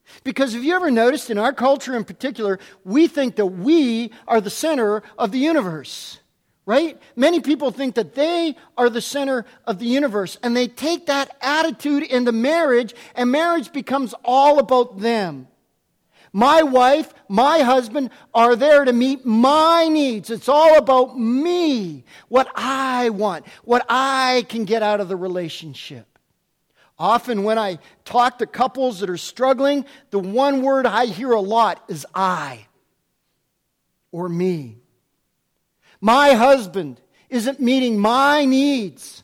Because have you ever noticed in our culture in particular, we think that we are the center of the universe, right? Many people think that they are the center of the universe, and they take that attitude into marriage, and marriage becomes all about them. My wife, my husband are there to meet my needs. It's all about me, what I want, what I can get out of the relationship. Often when I talk to couples that are struggling, the one word I hear a lot is I or me. My husband isn't meeting my needs.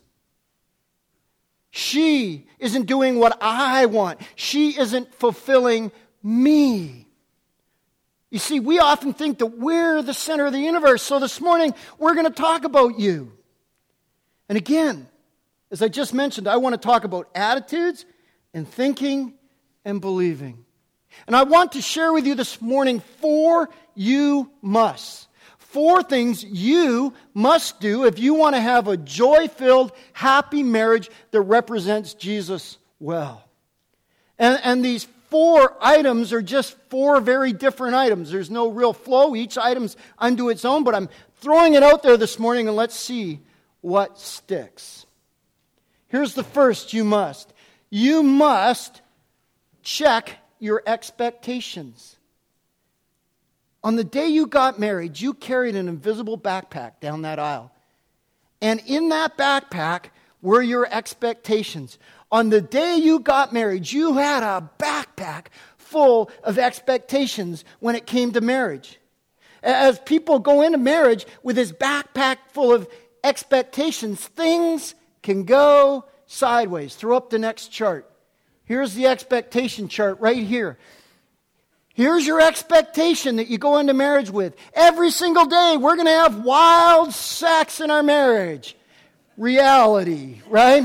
She isn't doing what I want. She isn't fulfilling me. You see, we often think that we're the center of the universe. So this morning, we're going to talk about you. And again, as I just mentioned, I want to talk about attitudes and thinking and believing. And I want to share with you this morning four you musts. Four things you must do if you want to have a joy-filled, happy marriage that represents Jesus well. And, and these four items are just four very different items. There's no real flow. Each item's unto its own, but I'm throwing it out there this morning, and let's see what sticks. Here's the first you must. You must check your expectations. On the day you got married, you carried an invisible backpack down that aisle. And in that backpack were your expectations. On the day you got married, you had a backpack full of expectations when it came to marriage. As people go into marriage with this backpack full of expectations, things can go sideways. Throw up the next chart. Here's the expectation chart right here. Here's your expectation that you go into marriage with. Every single day, we're going to have wild sex in our marriage. Reality, right?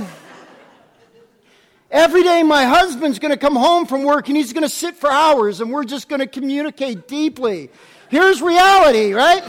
Every day, my husband's going to come home from work and he's going to sit for hours and we're just going to communicate deeply. Here's reality, right?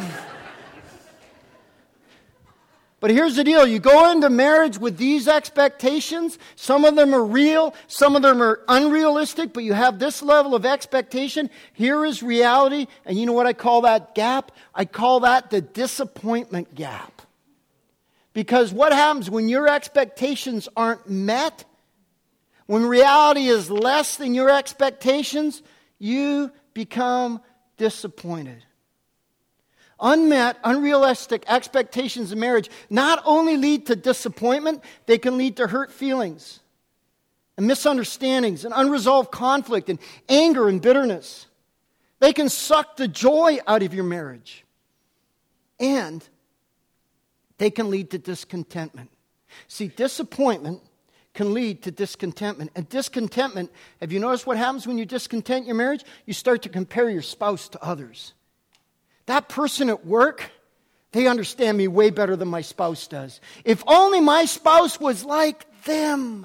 But here's the deal. You go into marriage with these expectations. Some of them are real. Some of them are unrealistic. But you have this level of expectation. Here is reality. And you know what I call that gap? I call that the disappointment gap. Because what happens when your expectations aren't met? When reality is less than your expectations, you become disappointed. Unmet, unrealistic expectations in marriage not only lead to disappointment, they can lead to hurt feelings and misunderstandings and unresolved conflict and anger and bitterness. They can suck the joy out of your marriage. And they can lead to discontentment. See, disappointment can lead to discontentment. And discontentment, have you noticed what happens when you discontent your marriage? You start to compare your spouse to others. That person at work, they understand me way better than my spouse does. If only my spouse was like them.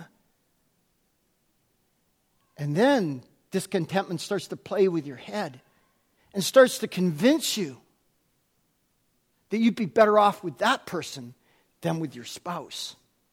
And then discontentment starts to play with your head and starts to convince you that you'd be better off with that person than with your spouse.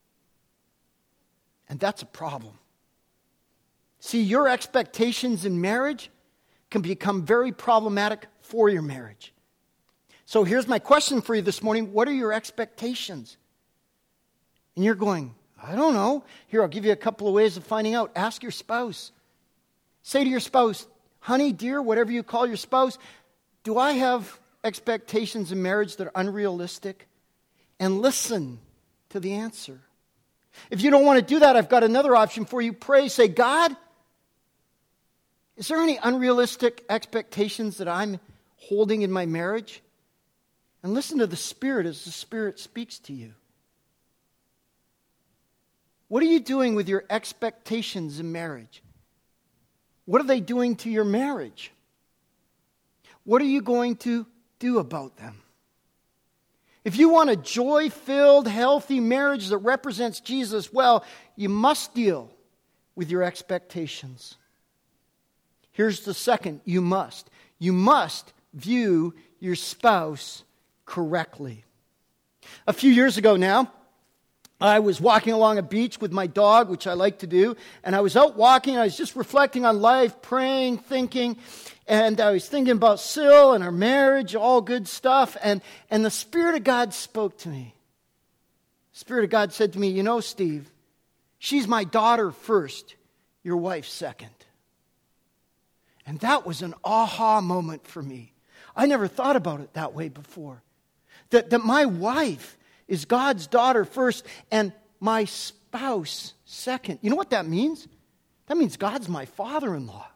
And that's a problem. See, your expectations in marriage can become very problematic for your marriage. So here's my question for you this morning. What are your expectations? And you're going, I don't know. Here, I'll give you a couple of ways of finding out. Ask your spouse. Say to your spouse, honey, dear, whatever you call your spouse, do I have expectations in marriage that are unrealistic? And listen to the answer. If you don't want to do that, I've got another option for you. Pray, say, God, is there any unrealistic expectations that I'm holding in my marriage? And listen to the Spirit as the Spirit speaks to you. What are you doing with your expectations in marriage? What are they doing to your marriage? What are you going to do about them? If you want a joy-filled, healthy marriage that represents Jesus well, you must deal with your expectations. Here's the second, you must. You must view your spouse correctly. A few years ago now, I was walking along a beach with my dog, which I like to do, and I was out walking, and I was just reflecting on life, praying, thinking, and I was thinking about Syl and our marriage, all good stuff, and, and the Spirit of God spoke to me. The Spirit of God said to me, you know, Steve, she's my daughter first, your wife second. And that was an aha moment for me. I never thought about it that way before. That, that my wife is God's daughter first and my spouse second. You know what that means? That means God's my father-in-law.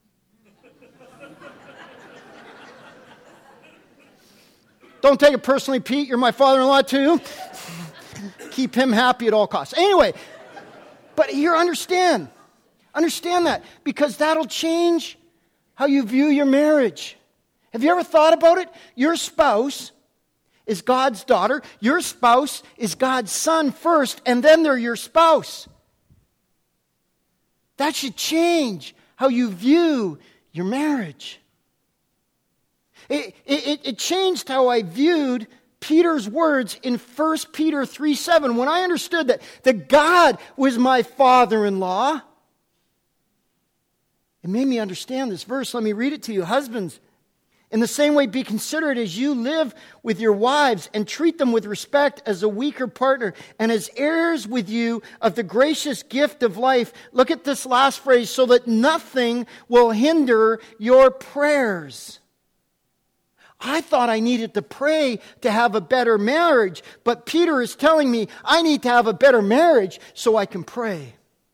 Don't take it personally, Pete. You're my father-in-law too. Keep him happy at all costs. Anyway, but here, understand. Understand that, because that'll change how you view your marriage. Have you ever thought about it? Your spouse is God's daughter. Your spouse is God's son first, and then they're your spouse. That should change how you view your marriage. It, it, it changed how I viewed Peter's words in First Peter three seven. When I understood that, that God was my father-in-law, it made me understand this verse. Let me read it to you. Husbands, in the same way, be considerate as you live with your wives and treat them with respect as a weaker partner and as heirs with you of the gracious gift of life. Look at this last phrase, so that nothing will hinder your prayers. I thought I needed to pray to have a better marriage, but Peter is telling me I need to have a better marriage so I can pray.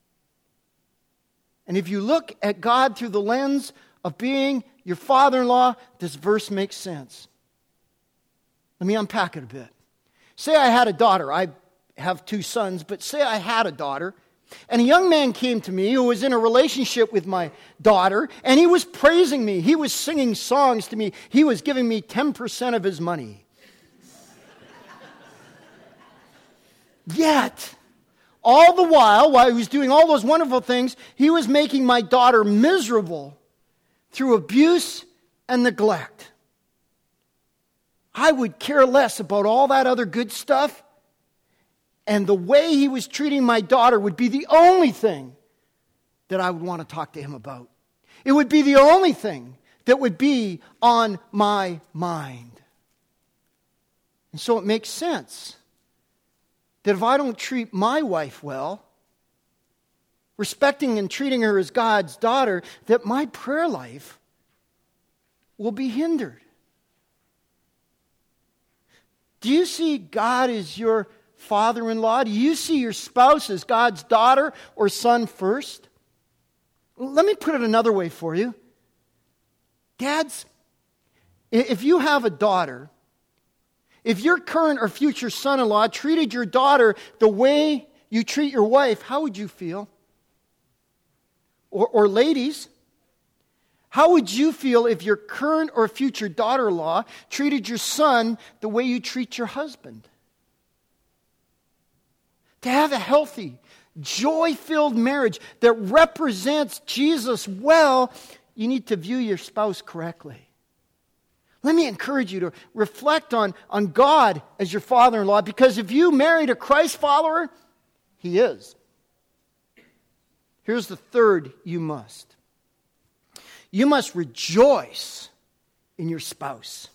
And if you look at God through the lens of being your father-in-law, this verse makes sense. Let me unpack it a bit. Say I had a daughter. I have two sons, but say I had a daughter. And a young man came to me who was in a relationship with my daughter, and he was praising me. He was singing songs to me. He was giving me ten percent of his money. Yet, all the while, while he was doing all those wonderful things, he was making my daughter miserable through abuse and neglect. I would care less about all that other good stuff, and the way he was treating my daughter would be the only thing that I would want to talk to him about. It would be the only thing that would be on my mind. And so it makes sense that if I don't treat my wife well, respecting and treating her as God's daughter, that my prayer life will be hindered. Do you see God as your father-in-law? Do you see your spouse as God's daughter or son first? Let me put it another way for you. Dads, if you have a daughter, if your current or future son-in-law treated your daughter the way you treat your wife, how would you feel? Or, or ladies, how would you feel if your current or future daughter-in-law treated your son the way you treat your husband? To have a healthy, joy-filled marriage that represents Jesus well, you need to view your spouse correctly. Let me encourage you to reflect on, on God as your father-in-law, because if you married a Christ follower, he is. Here's the third you must. You must rejoice in your spouse.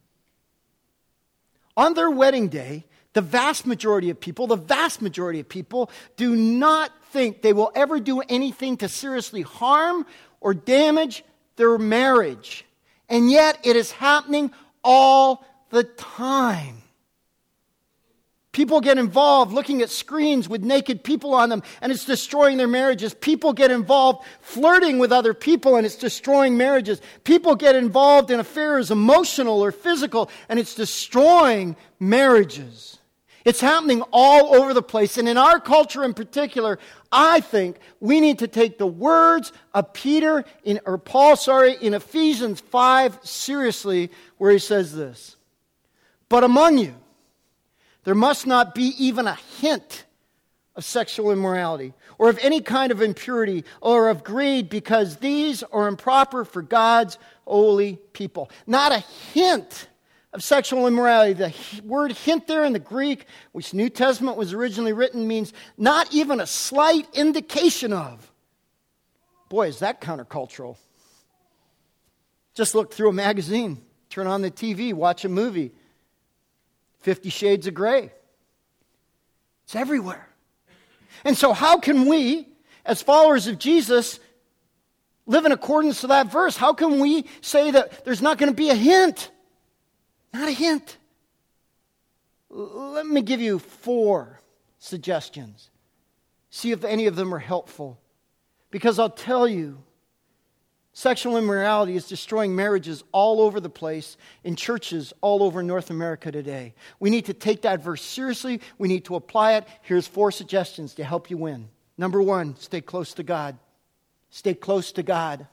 On their wedding day, the vast majority of people, the vast majority of people do not think they will ever do anything to seriously harm or damage their marriage. And yet it is happening all the time. People get involved looking at screens with naked people on them, and it's destroying their marriages. People get involved flirting with other people, and it's destroying marriages. People get involved in affairs, emotional or physical, and it's destroying marriages. It's happening all over the place. And in our culture in particular, I think we need to take the words of Peter, in, or Paul, sorry, in Ephesians five seriously, where he says this. But among you, there must not be even a hint of sexual immorality, or of any kind of impurity, or of greed, because these are improper for God's holy people. Not a hint of sexual immorality. The word hint there in the Greek, which New Testament was originally written, means not even a slight indication of. Boy, is that countercultural. Just look through a magazine, turn on the T V, watch a movie. Fifty Shades of Grey. It's everywhere. And so how can we, as followers of Jesus, live in accordance to that verse? How can we say that there's not going to be a hint? Not a hint. Let me give you four suggestions. See if any of them are helpful. Because I'll tell you, sexual immorality is destroying marriages all over the place, in churches all over North America today. We need to take that verse seriously. We need to apply it. Here's four suggestions to help you win. Number one, stay close to God. Stay close to God.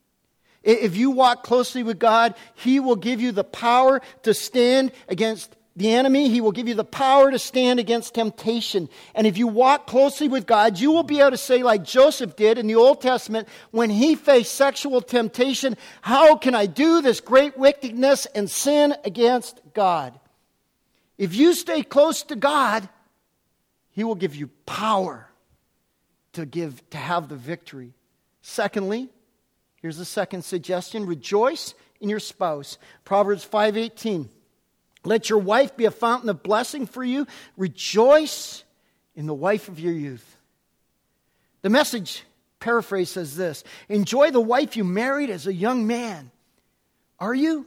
If you walk closely with God, He will give you the power to stand against the enemy. He will give you the power to stand against temptation. And if you walk closely with God, you will be able to say, like Joseph did in the Old Testament, when he faced sexual temptation, how can I do this great wickedness and sin against God? If you stay close to God, He will give you power to give, to have the victory. Secondly, here's the second suggestion. Rejoice in your spouse. Proverbs five eighteen. Let your wife be a fountain of blessing for you. Rejoice in the wife of your youth. The Message paraphrase says this. Enjoy the wife you married as a young man. Are you?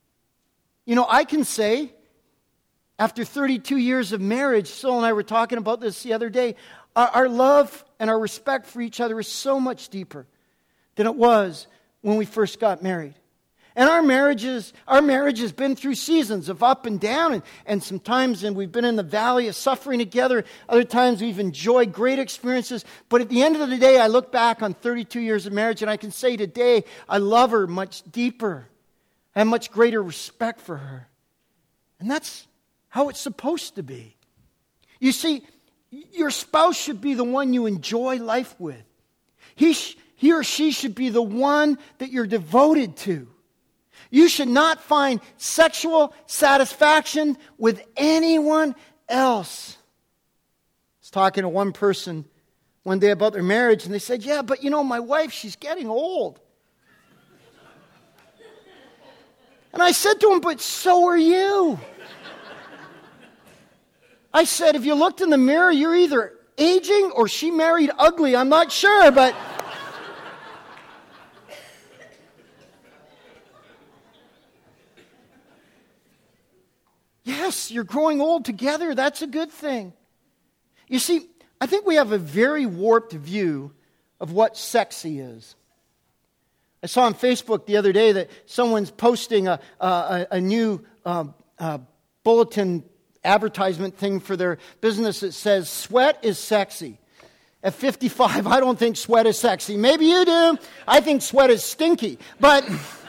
You know, I can say, after thirty-two years of marriage, Syl and I were talking about this the other day, our, our love and our respect for each other is so much deeper than it was when we first got married. And our marriages, our marriage has been through seasons of up and down, and, and sometimes and we've been in the valley of suffering together. Other times we've enjoyed great experiences. But at the end of the day, I look back on thirty-two years of marriage, and I can say today, I love her much deeper. I have much greater respect for her. And that's how it's supposed to be. You see, your spouse should be the one you enjoy life with. He, sh- he or she should be the one that you're devoted to. You should not find sexual satisfaction with anyone else. I was talking to one person one day about their marriage, and they said, yeah, but you know, my wife, she's getting old. And I said to him, but so are you. I said, if you looked in the mirror, you're either aging or she married ugly. I'm not sure, but... Yes, you're growing old together. That's a good thing. You see, I think we have a very warped view of what sexy is. I saw on Facebook the other day that someone's posting a, a, a new uh, uh, bulletin advertisement thing for their business that says, sweat is sexy. At fifty-five, I don't think sweat is sexy. Maybe you do. I think sweat is stinky. But,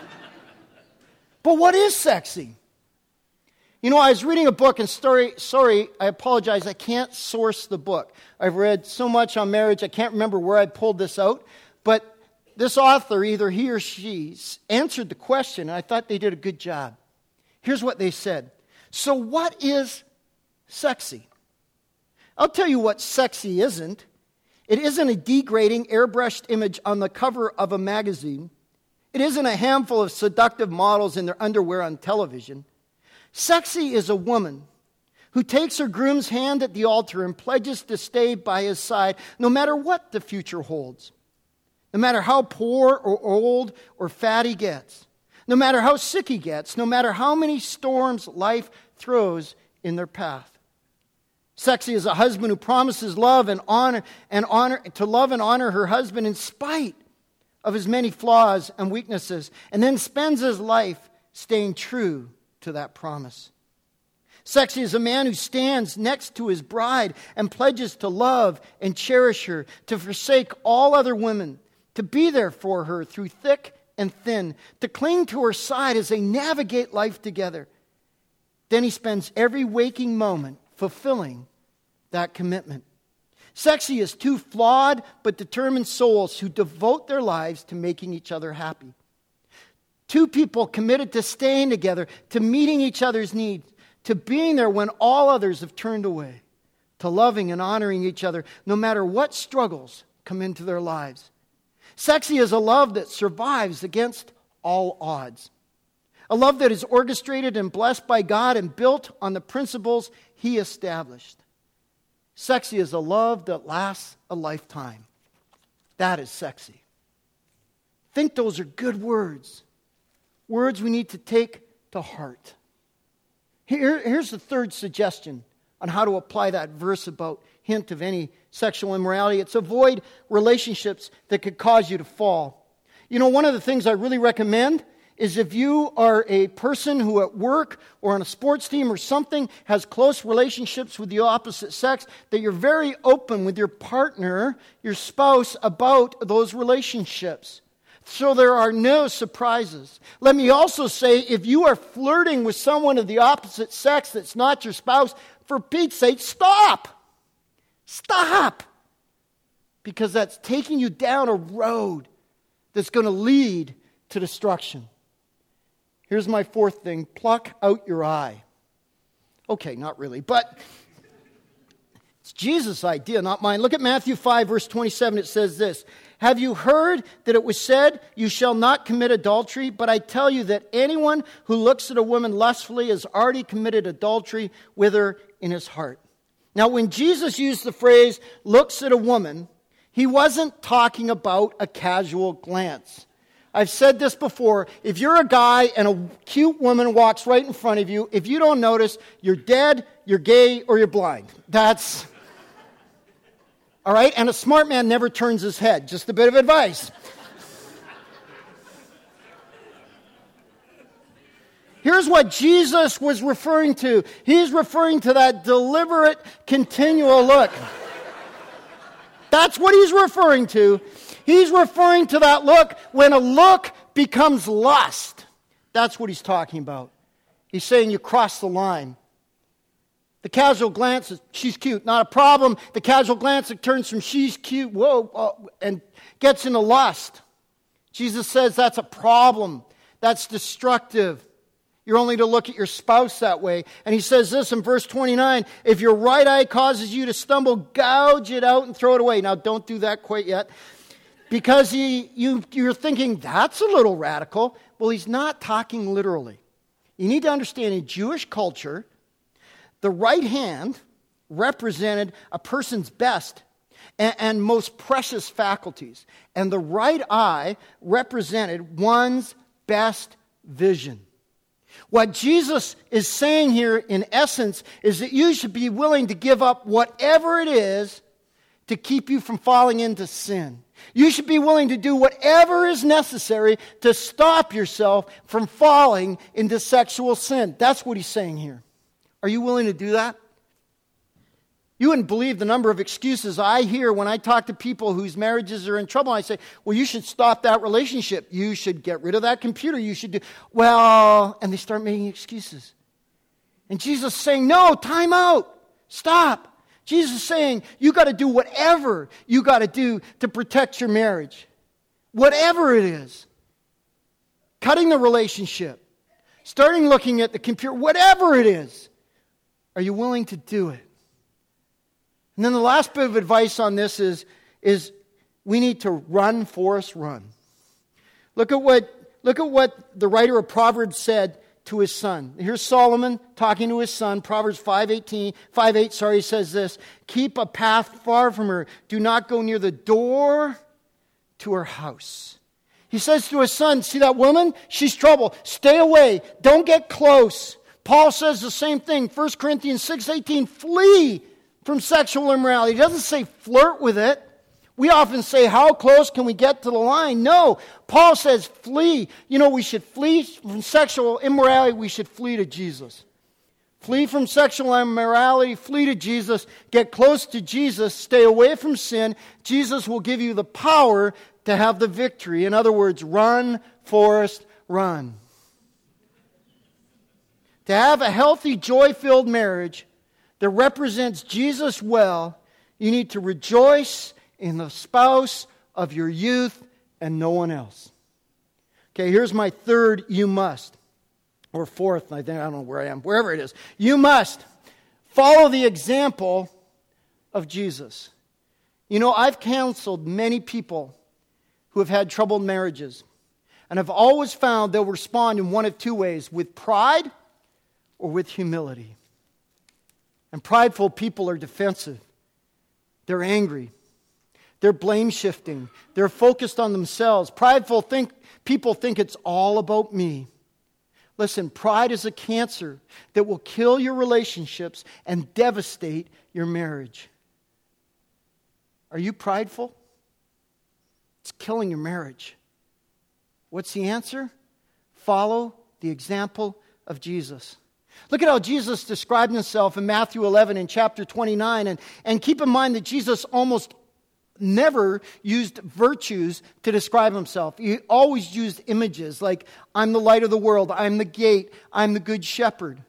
but what is sexy? You know, I was reading a book, and story, sorry, I apologize, I can't source the book. I've read so much on marriage, I can't remember where I pulled this out. But this author, either he or she, answered the question, and I thought they did a good job. Here's what they said. So what is sexy? I'll tell you what sexy isn't. It isn't a degrading, airbrushed image on the cover of a magazine. It isn't a handful of seductive models in their underwear on television. Sexy is a woman who takes her groom's hand at the altar and pledges to stay by his side no matter what the future holds. No matter how poor or old or fat he gets. No matter how sick he gets. No matter how many storms life throws in their path. Sexy is a husband who promises love and honor and honor to love and honor her husband in spite of his many flaws and weaknesses, and then spends his life staying true to that promise. Sexy is a man who stands next to his bride and pledges to love and cherish her, to forsake all other women, to be there for her through thick and thin, to cling to her side as they navigate life together. Then he spends every waking moment fulfilling that commitment. Sexy is two flawed but determined souls who devote their lives to making each other happy. Two people committed to staying together, to meeting each other's needs, to being there when all others have turned away, to loving and honoring each other no matter what struggles come into their lives. Sexy is a love that survives against all odds. A love that is orchestrated and blessed by God and built on the principles He established. Sexy is a love that lasts a lifetime. That is sexy. Think those are good words. Words we need to take to heart. Here, here's the third suggestion on how to apply that verse about hint of any sexual immorality. It's avoid relationships that could cause you to fall. You know, one of the things I really recommend is if you are a person who at work or on a sports team or something has close relationships with the opposite sex, that you're very open with your partner, your spouse, about those relationships. So there are no surprises. Let me also say, if you are flirting with someone of the opposite sex that's not your spouse, for Pete's sake, stop. Stop. Because that's taking you down a road that's going to lead to destruction. Here's my fourth thing. Pluck out your eye. Okay, not really, but it's Jesus' idea, not mine. Look at Matthew five, verse twenty-seven. It says this. Have you heard that it was said, you shall not commit adultery? But I tell you that anyone who looks at a woman lustfully has already committed adultery with her in his heart. Now, when Jesus used the phrase, looks at a woman, He wasn't talking about a casual glance. I've said this before. If you're a guy and a cute woman walks right in front of you, if you don't notice, you're dead, you're gay, or you're blind. That's... All right? And a smart man never turns his head. Just a bit of advice. Here's what Jesus was referring to. He's referring to that deliberate, continual look. That's what He's referring to. He's referring to that look when a look becomes lust. That's what He's talking about. He's saying you cross the line. The casual glance is, she's cute, not a problem. The casual glance that turns from she's cute, whoa, uh, and gets into lust. Jesus says that's a problem. That's destructive. You're only to look at your spouse that way. And He says this in verse twenty-nine, if your right eye causes you to stumble, gouge it out and throw it away. Now, don't do that quite yet. Because he, you, you're thinking, that's a little radical. Well, He's not talking literally. You need to understand, in Jewish culture, the right hand represented a person's best and, and most precious faculties. And the right eye represented one's best vision. What Jesus is saying here, in essence, is that you should be willing to give up whatever it is to keep you from falling into sin. You should be willing to do whatever is necessary to stop yourself from falling into sexual sin. That's what He's saying here. Are you willing to do that? You wouldn't believe the number of excuses I hear when I talk to people whose marriages are in trouble. I say, well, you should stop that relationship. You should get rid of that computer. You should do, well, and they start making excuses. And Jesus is saying, no, time out. Stop. Jesus is saying, you got to do whatever you got to do to protect your marriage. Whatever it is. Cutting the relationship. Starting looking at the computer. Whatever it is. Are you willing to do it? And then the last bit of advice on this is, is we need to run, Forrest, run. Look at what, look at what the writer of Proverbs said to his son. Here's Solomon talking to his son. Proverbs five eighteen, five eight, sorry, he says this. Keep a path far from her. Do not go near the door to her house. He says to his son, see that woman? She's trouble. Stay away. Don't get close. Paul says the same thing. First Corinthians six eighteen, flee from sexual immorality. He doesn't say flirt with it. We often say, how close can we get to the line? No. Paul says flee. You know, we should flee from sexual immorality. We should flee to Jesus. Flee from sexual immorality. Flee to Jesus. Get close to Jesus. Stay away from sin. Jesus will give you the power to have the victory. In other words, run, Forrest, run. To have a healthy, joy-filled marriage that represents Jesus well, you need to rejoice in the spouse of your youth and no one else. Okay, Okay, here's my third you must. Or fourth, I think, I don't know where I am, wherever it is. You must follow the example of Jesus. You know, I've counseled many people who have had troubled marriages. And I've always found they'll respond in one of two ways, with pride or with humility. And prideful people are defensive. They're angry. They're blame-shifting. They're focused on themselves. Prideful think, people think it's all about me. Listen, pride is a cancer that will kill your relationships and devastate your marriage. Are you prideful? It's killing your marriage. What's the answer? Follow the example of Jesus. Look at how Jesus described himself in Matthew eleven and chapter twenty-nine. And, and keep in mind that Jesus almost never used virtues to describe himself. He always used images like, I'm the light of the world, I'm the gate, I'm the good shepherd.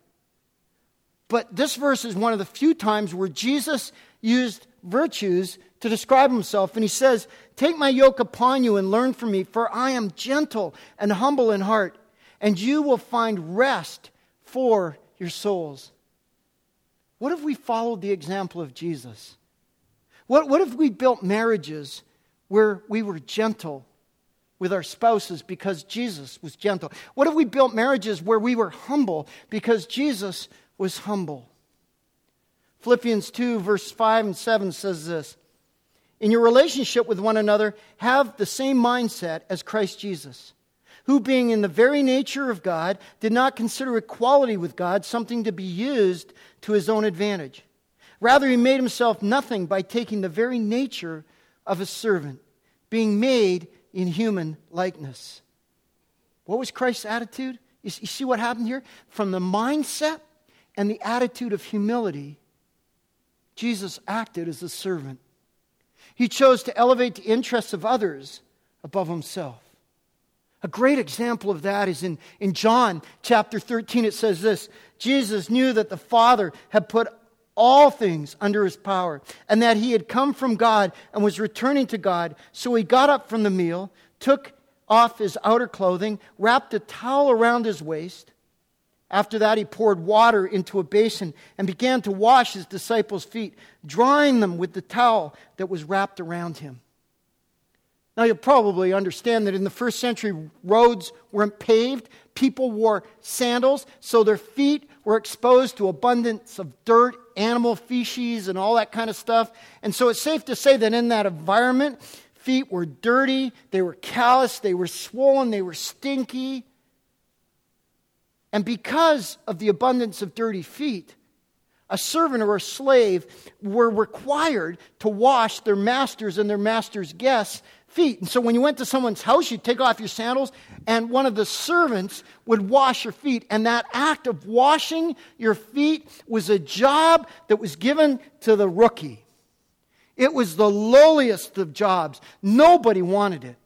But this verse is one of the few times where Jesus used virtues to describe himself. And he says, take my yoke upon you and learn from me, for I am gentle and humble in heart, and you will find rest for your souls. What if we followed the example of Jesus? What, what if we built marriages where we were gentle with our spouses because Jesus was gentle? What if we built marriages where we were humble because Jesus was humble? Philippians two, verse five and seven says this, in your relationship with one another, have the same mindset as Christ Jesus, who being in the very nature of God, did not consider equality with God something to be used to his own advantage. Rather, he made himself nothing by taking the very nature of a servant, being made in human likeness. What was Christ's attitude? You see what happened here? From the mindset and the attitude of humility, Jesus acted as a servant. He chose to elevate the interests of others above himself. A great example of that is in, in John chapter thirteen. It says this, Jesus knew that the Father had put all things under his power, and that he had come from God and was returning to God. So he got up from the meal, took off his outer clothing, wrapped a towel around his waist. After that, he poured water into a basin and began to wash his disciples' feet, drying them with the towel that was wrapped around him. Now, you'll probably understand that in the first century, roads weren't paved. People wore sandals, so their feet were exposed to abundance of dirt, animal feces, and all that kind of stuff. And so it's safe to say that in that environment, feet were dirty, they were calloused, they were swollen, they were stinky. And because of the abundance of dirty feet, a servant or a slave were required to wash their masters and their masters' guests' feet. And so when you went to someone's house, you'd take off your sandals, and one of the servants would wash your feet. And that act of washing your feet was a job that was given to the rookie. It was the lowliest of jobs. Nobody wanted it.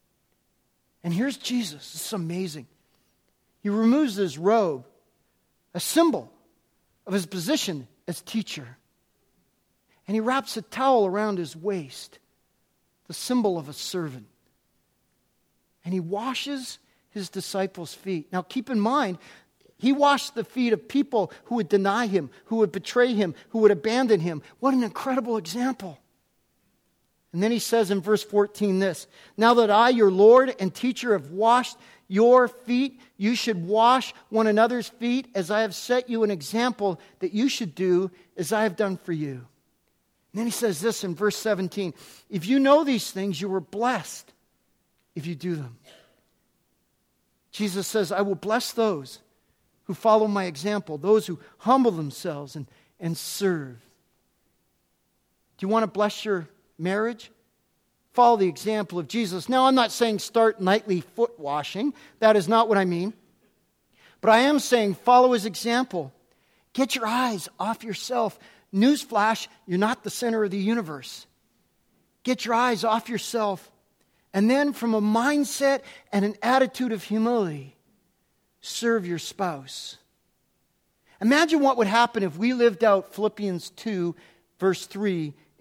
And here's Jesus. It's amazing. He removes his robe, a symbol of his position as teacher. And he wraps a towel around his waist, the symbol of a servant. And he washes his disciples' feet. Now keep in mind, he washed the feet of people who would deny him, who would betray him, who would abandon him. What an incredible example. And then he says in verse fourteen this, now that I, your Lord and teacher, have washed your feet, you should wash one another's feet as I have set you an example that you should do as I have done for you. And then he says this in verse seventeen, if you know these things, you are blessed if you do them. Jesus says, I will bless those who follow my example, those who humble themselves and, and serve. Do you want to bless your marriage? Follow the example of Jesus. Now, I'm not saying start nightly foot washing. That is not what I mean. But I am saying follow his example. Get your eyes off yourself. Newsflash, you're not the center of the universe. Get your eyes off yourself. And then from a mindset and an attitude of humility, serve your spouse. Imagine what would happen if we lived out Philippians two, verse three,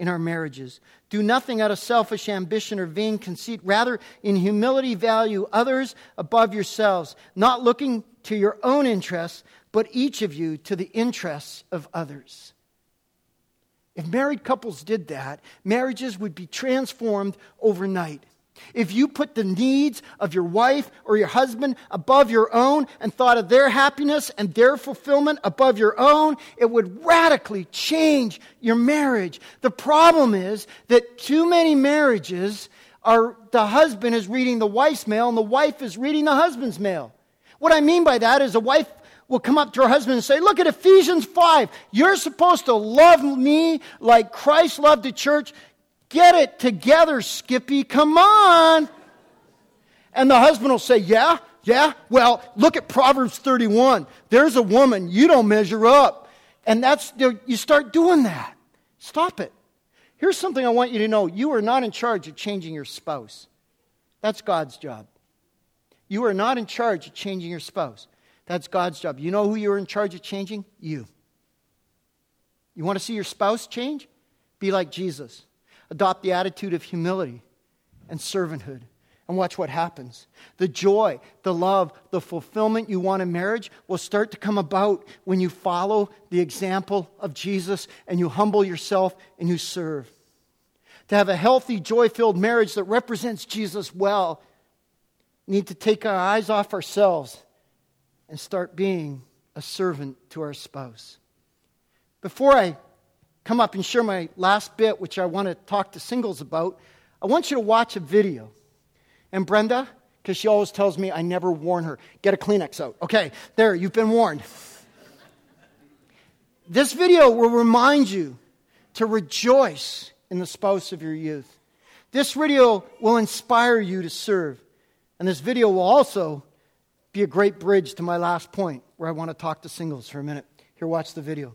in our marriages. Do nothing out of selfish ambition or vain conceit. Rather, in humility, value others above yourselves, not looking to your own interests, but each of you to the interests of others. If married couples did that, marriages would be transformed overnight. If you put the needs of your wife or your husband above your own and thought of their happiness and their fulfillment above your own, it would radically change your marriage. The problem is that too many marriages are the husband is reading the wife's mail and the wife is reading the husband's mail. What I mean by that is a wife will come up to her husband and say, look at Ephesians five. You're supposed to love me like Christ loved the church. Get it together, Skippy. Come on. And the husband will say, yeah, yeah. Well, look at Proverbs thirty-one. There's a woman. You don't measure up. And that's, you start doing that. Stop it. Here's something I want you to know. You are not in charge of changing your spouse. That's God's job. You are not in charge of changing your spouse. That's God's job. You know who you're in charge of changing? You. You want to see your spouse change? Be like Jesus. Adopt the attitude of humility and servanthood. And watch what happens. The joy, the love, the fulfillment you want in marriage will start to come about when you follow the example of Jesus and you humble yourself and you serve. To have a healthy, joy-filled marriage that represents Jesus well, we need to take our eyes off ourselves and start being a servant to our spouse. Before I come up and share my last bit, which I want to talk to singles about, I want you to watch a video. And Brenda, because she always tells me I never warn her, get a Kleenex out. Okay, there, you've been warned. This video will remind you to rejoice in the spouse of your youth. This video will inspire you to serve. And this video will also be a great bridge to my last point, where I want to talk to singles for a minute. Here, watch the video.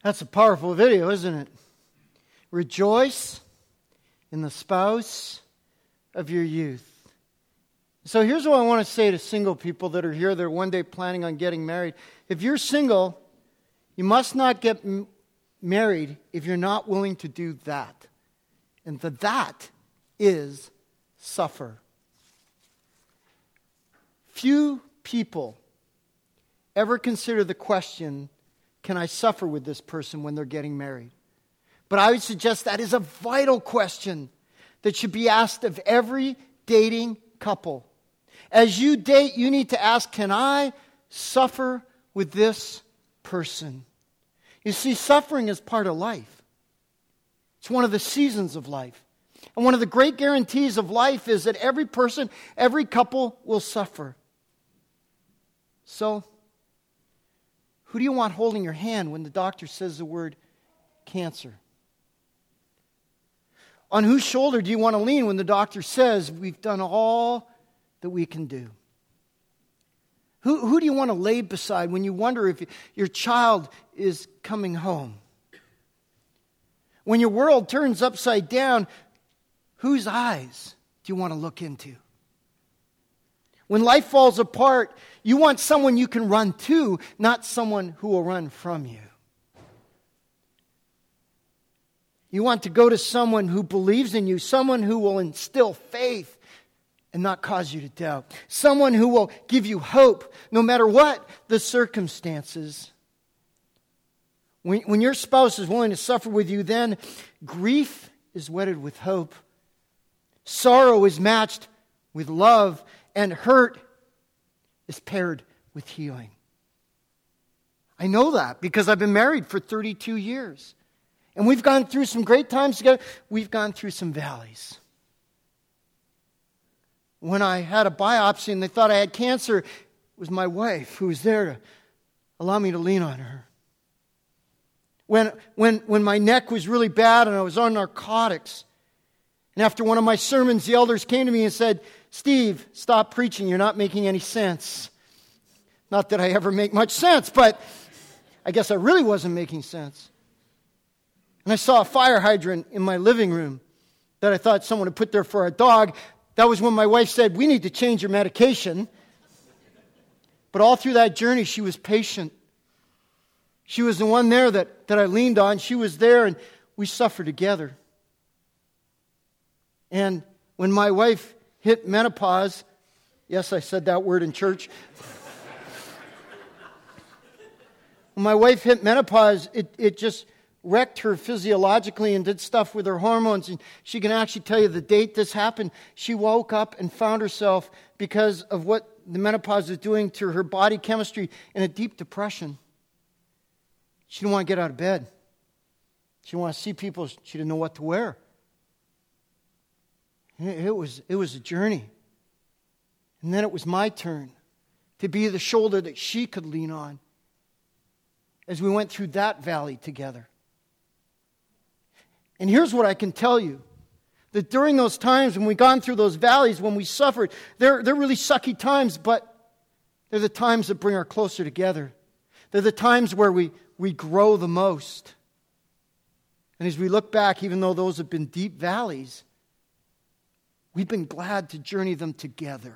That's a powerful video, isn't it? Rejoice in the spouse of your youth. So here's what I want to say to single people that are here that are one day planning on getting married. If you're single, you must not get m- married if you're not willing to do that. And the that is suffer. Few people ever consider the question, can I suffer with this person when they're getting married? But I would suggest that is a vital question that should be asked of every dating couple. As you date, you need to ask, can I suffer with this person? You see, suffering is part of life. It's one of the seasons of life. And one of the great guarantees of life is that every person, every couple will suffer. So, who do you want holding your hand when the doctor says the word cancer? On whose shoulder do you want to lean when the doctor says we've done all that we can do? Who, who do you want to lay beside when you wonder if your child is coming home? When your world turns upside down, whose eyes do you want to look into? When life falls apart, you want someone you can run to, not someone who will run from you. You want to go to someone who believes in you, someone who will instill faith and not cause you to doubt, someone who will give you hope no matter what the circumstances. When, when your spouse is willing to suffer with you, then grief is wedded with hope. Sorrow is matched with love, and hurt is paired with healing. I know that because I've been married for thirty-two years. And we've gone through some great times together. We've gone through some valleys. When I had a biopsy and they thought I had cancer, it was my wife who was there to allow me to lean on her. When, when, when my neck was really bad and I was on narcotics, and after one of my sermons, the elders came to me and said, Steve, stop preaching. You're not making any sense. Not that I ever make much sense, but I guess I really wasn't making sense. And I saw a fire hydrant in my living room that I thought someone had put there for our dog. That was when my wife said, we need to change your medication. But all through that journey, she was patient. She was the one there that, that I leaned on. She was there, and we suffered together. And when my wife hit menopause, yes, I said that word in church. When my wife hit menopause, it, it just wrecked her physiologically and did stuff with her hormones. And she can actually tell you the date this happened. She woke up and found herself, because of what the menopause is doing to her body chemistry, in a deep depression. She didn't want to get out of bed. She didn't want to see people. She didn't know what to wear. It was, it was a journey. And then it was my turn to be the shoulder that she could lean on as we went through that valley together. And here's what I can tell you. That during those times when we've gone through those valleys, when we suffered, they're, they're really sucky times, but they're the times that bring us closer together. They're the times where we, we grow the most. And as we look back, even though those have been deep valleys, we've been glad to journey them together.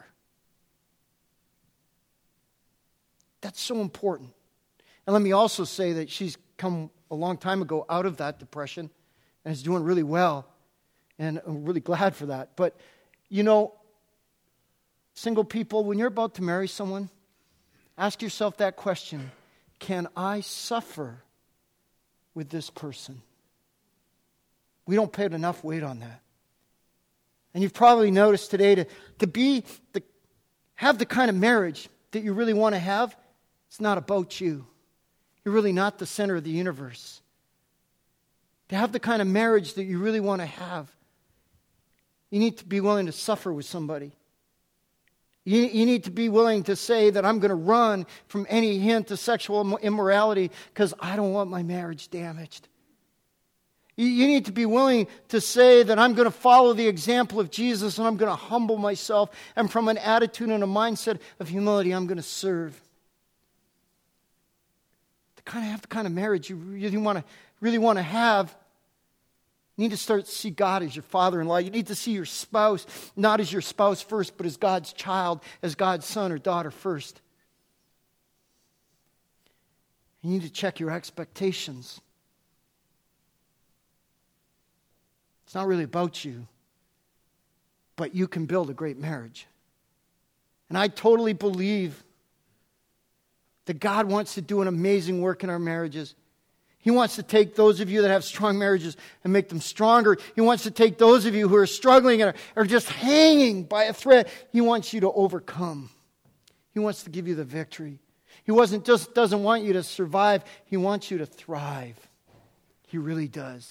That's so important. And let me also say that she's come a long time ago out of that depression and is doing really well. And I'm really glad for that. But, you know, single people, when you're about to marry someone, ask yourself that question. Can I suffer with this person? We don't put enough weight on that. And you've probably noticed today to, to be the, have the kind of marriage that you really want to have, it's not about you. You're really not the center of the universe. To have the kind of marriage that you really want to have, you need to be willing to suffer with somebody. You, you need to be willing to say that I'm going to run from any hint of sexual immorality because I don't want my marriage damaged. You, you need to be willing to say that I'm going to follow the example of Jesus and I'm going to humble myself, and from an attitude and a mindset of humility, I'm going to serve. kind of have the kind of marriage you really want to really want to have, you need to start to see God as your father-in-law. You need to see your spouse not as your spouse first, but as God's child, as God's son or daughter first. You need to check your expectations. It's not really about you, but you can build a great marriage. And I totally believe that God wants to do an amazing work in our marriages. He wants to take those of you that have strong marriages and make them stronger. He wants to take those of you who are struggling and are, are just hanging by a thread. He wants you to overcome. He wants to give you the victory. He wasn't just doesn't want you to survive. He wants you to thrive. He really does.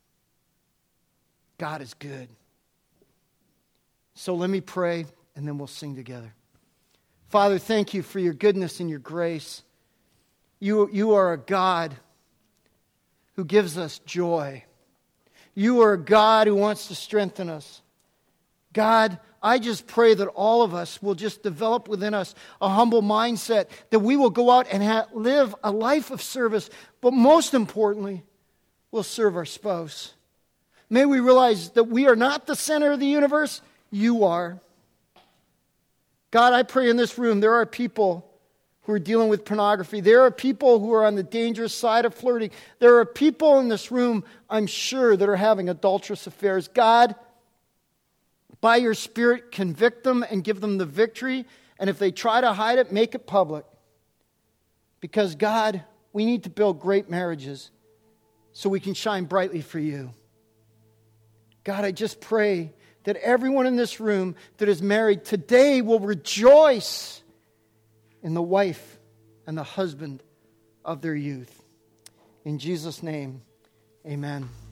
God is good. So let me pray, and then we'll sing together. Father, thank you for your goodness and your grace. You, you are a God who gives us joy. You are a God who wants to strengthen us. God, I just pray that all of us will just develop within us a humble mindset, that we will go out and ha- live a life of service, but most importantly, we'll serve our spouse. May we realize that we are not the center of the universe, you are. God, I pray in this room there are people who are dealing with pornography. There are people who are on the dangerous side of flirting. There are people in this room, I'm sure, that are having adulterous affairs. God, by your Spirit, convict them and give them the victory. And if they try to hide it, make it public. Because, God, we need to build great marriages so we can shine brightly for you. God, I just pray that everyone in this room that is married today will rejoice in the wife and the husband of their youth. In Jesus' name, amen.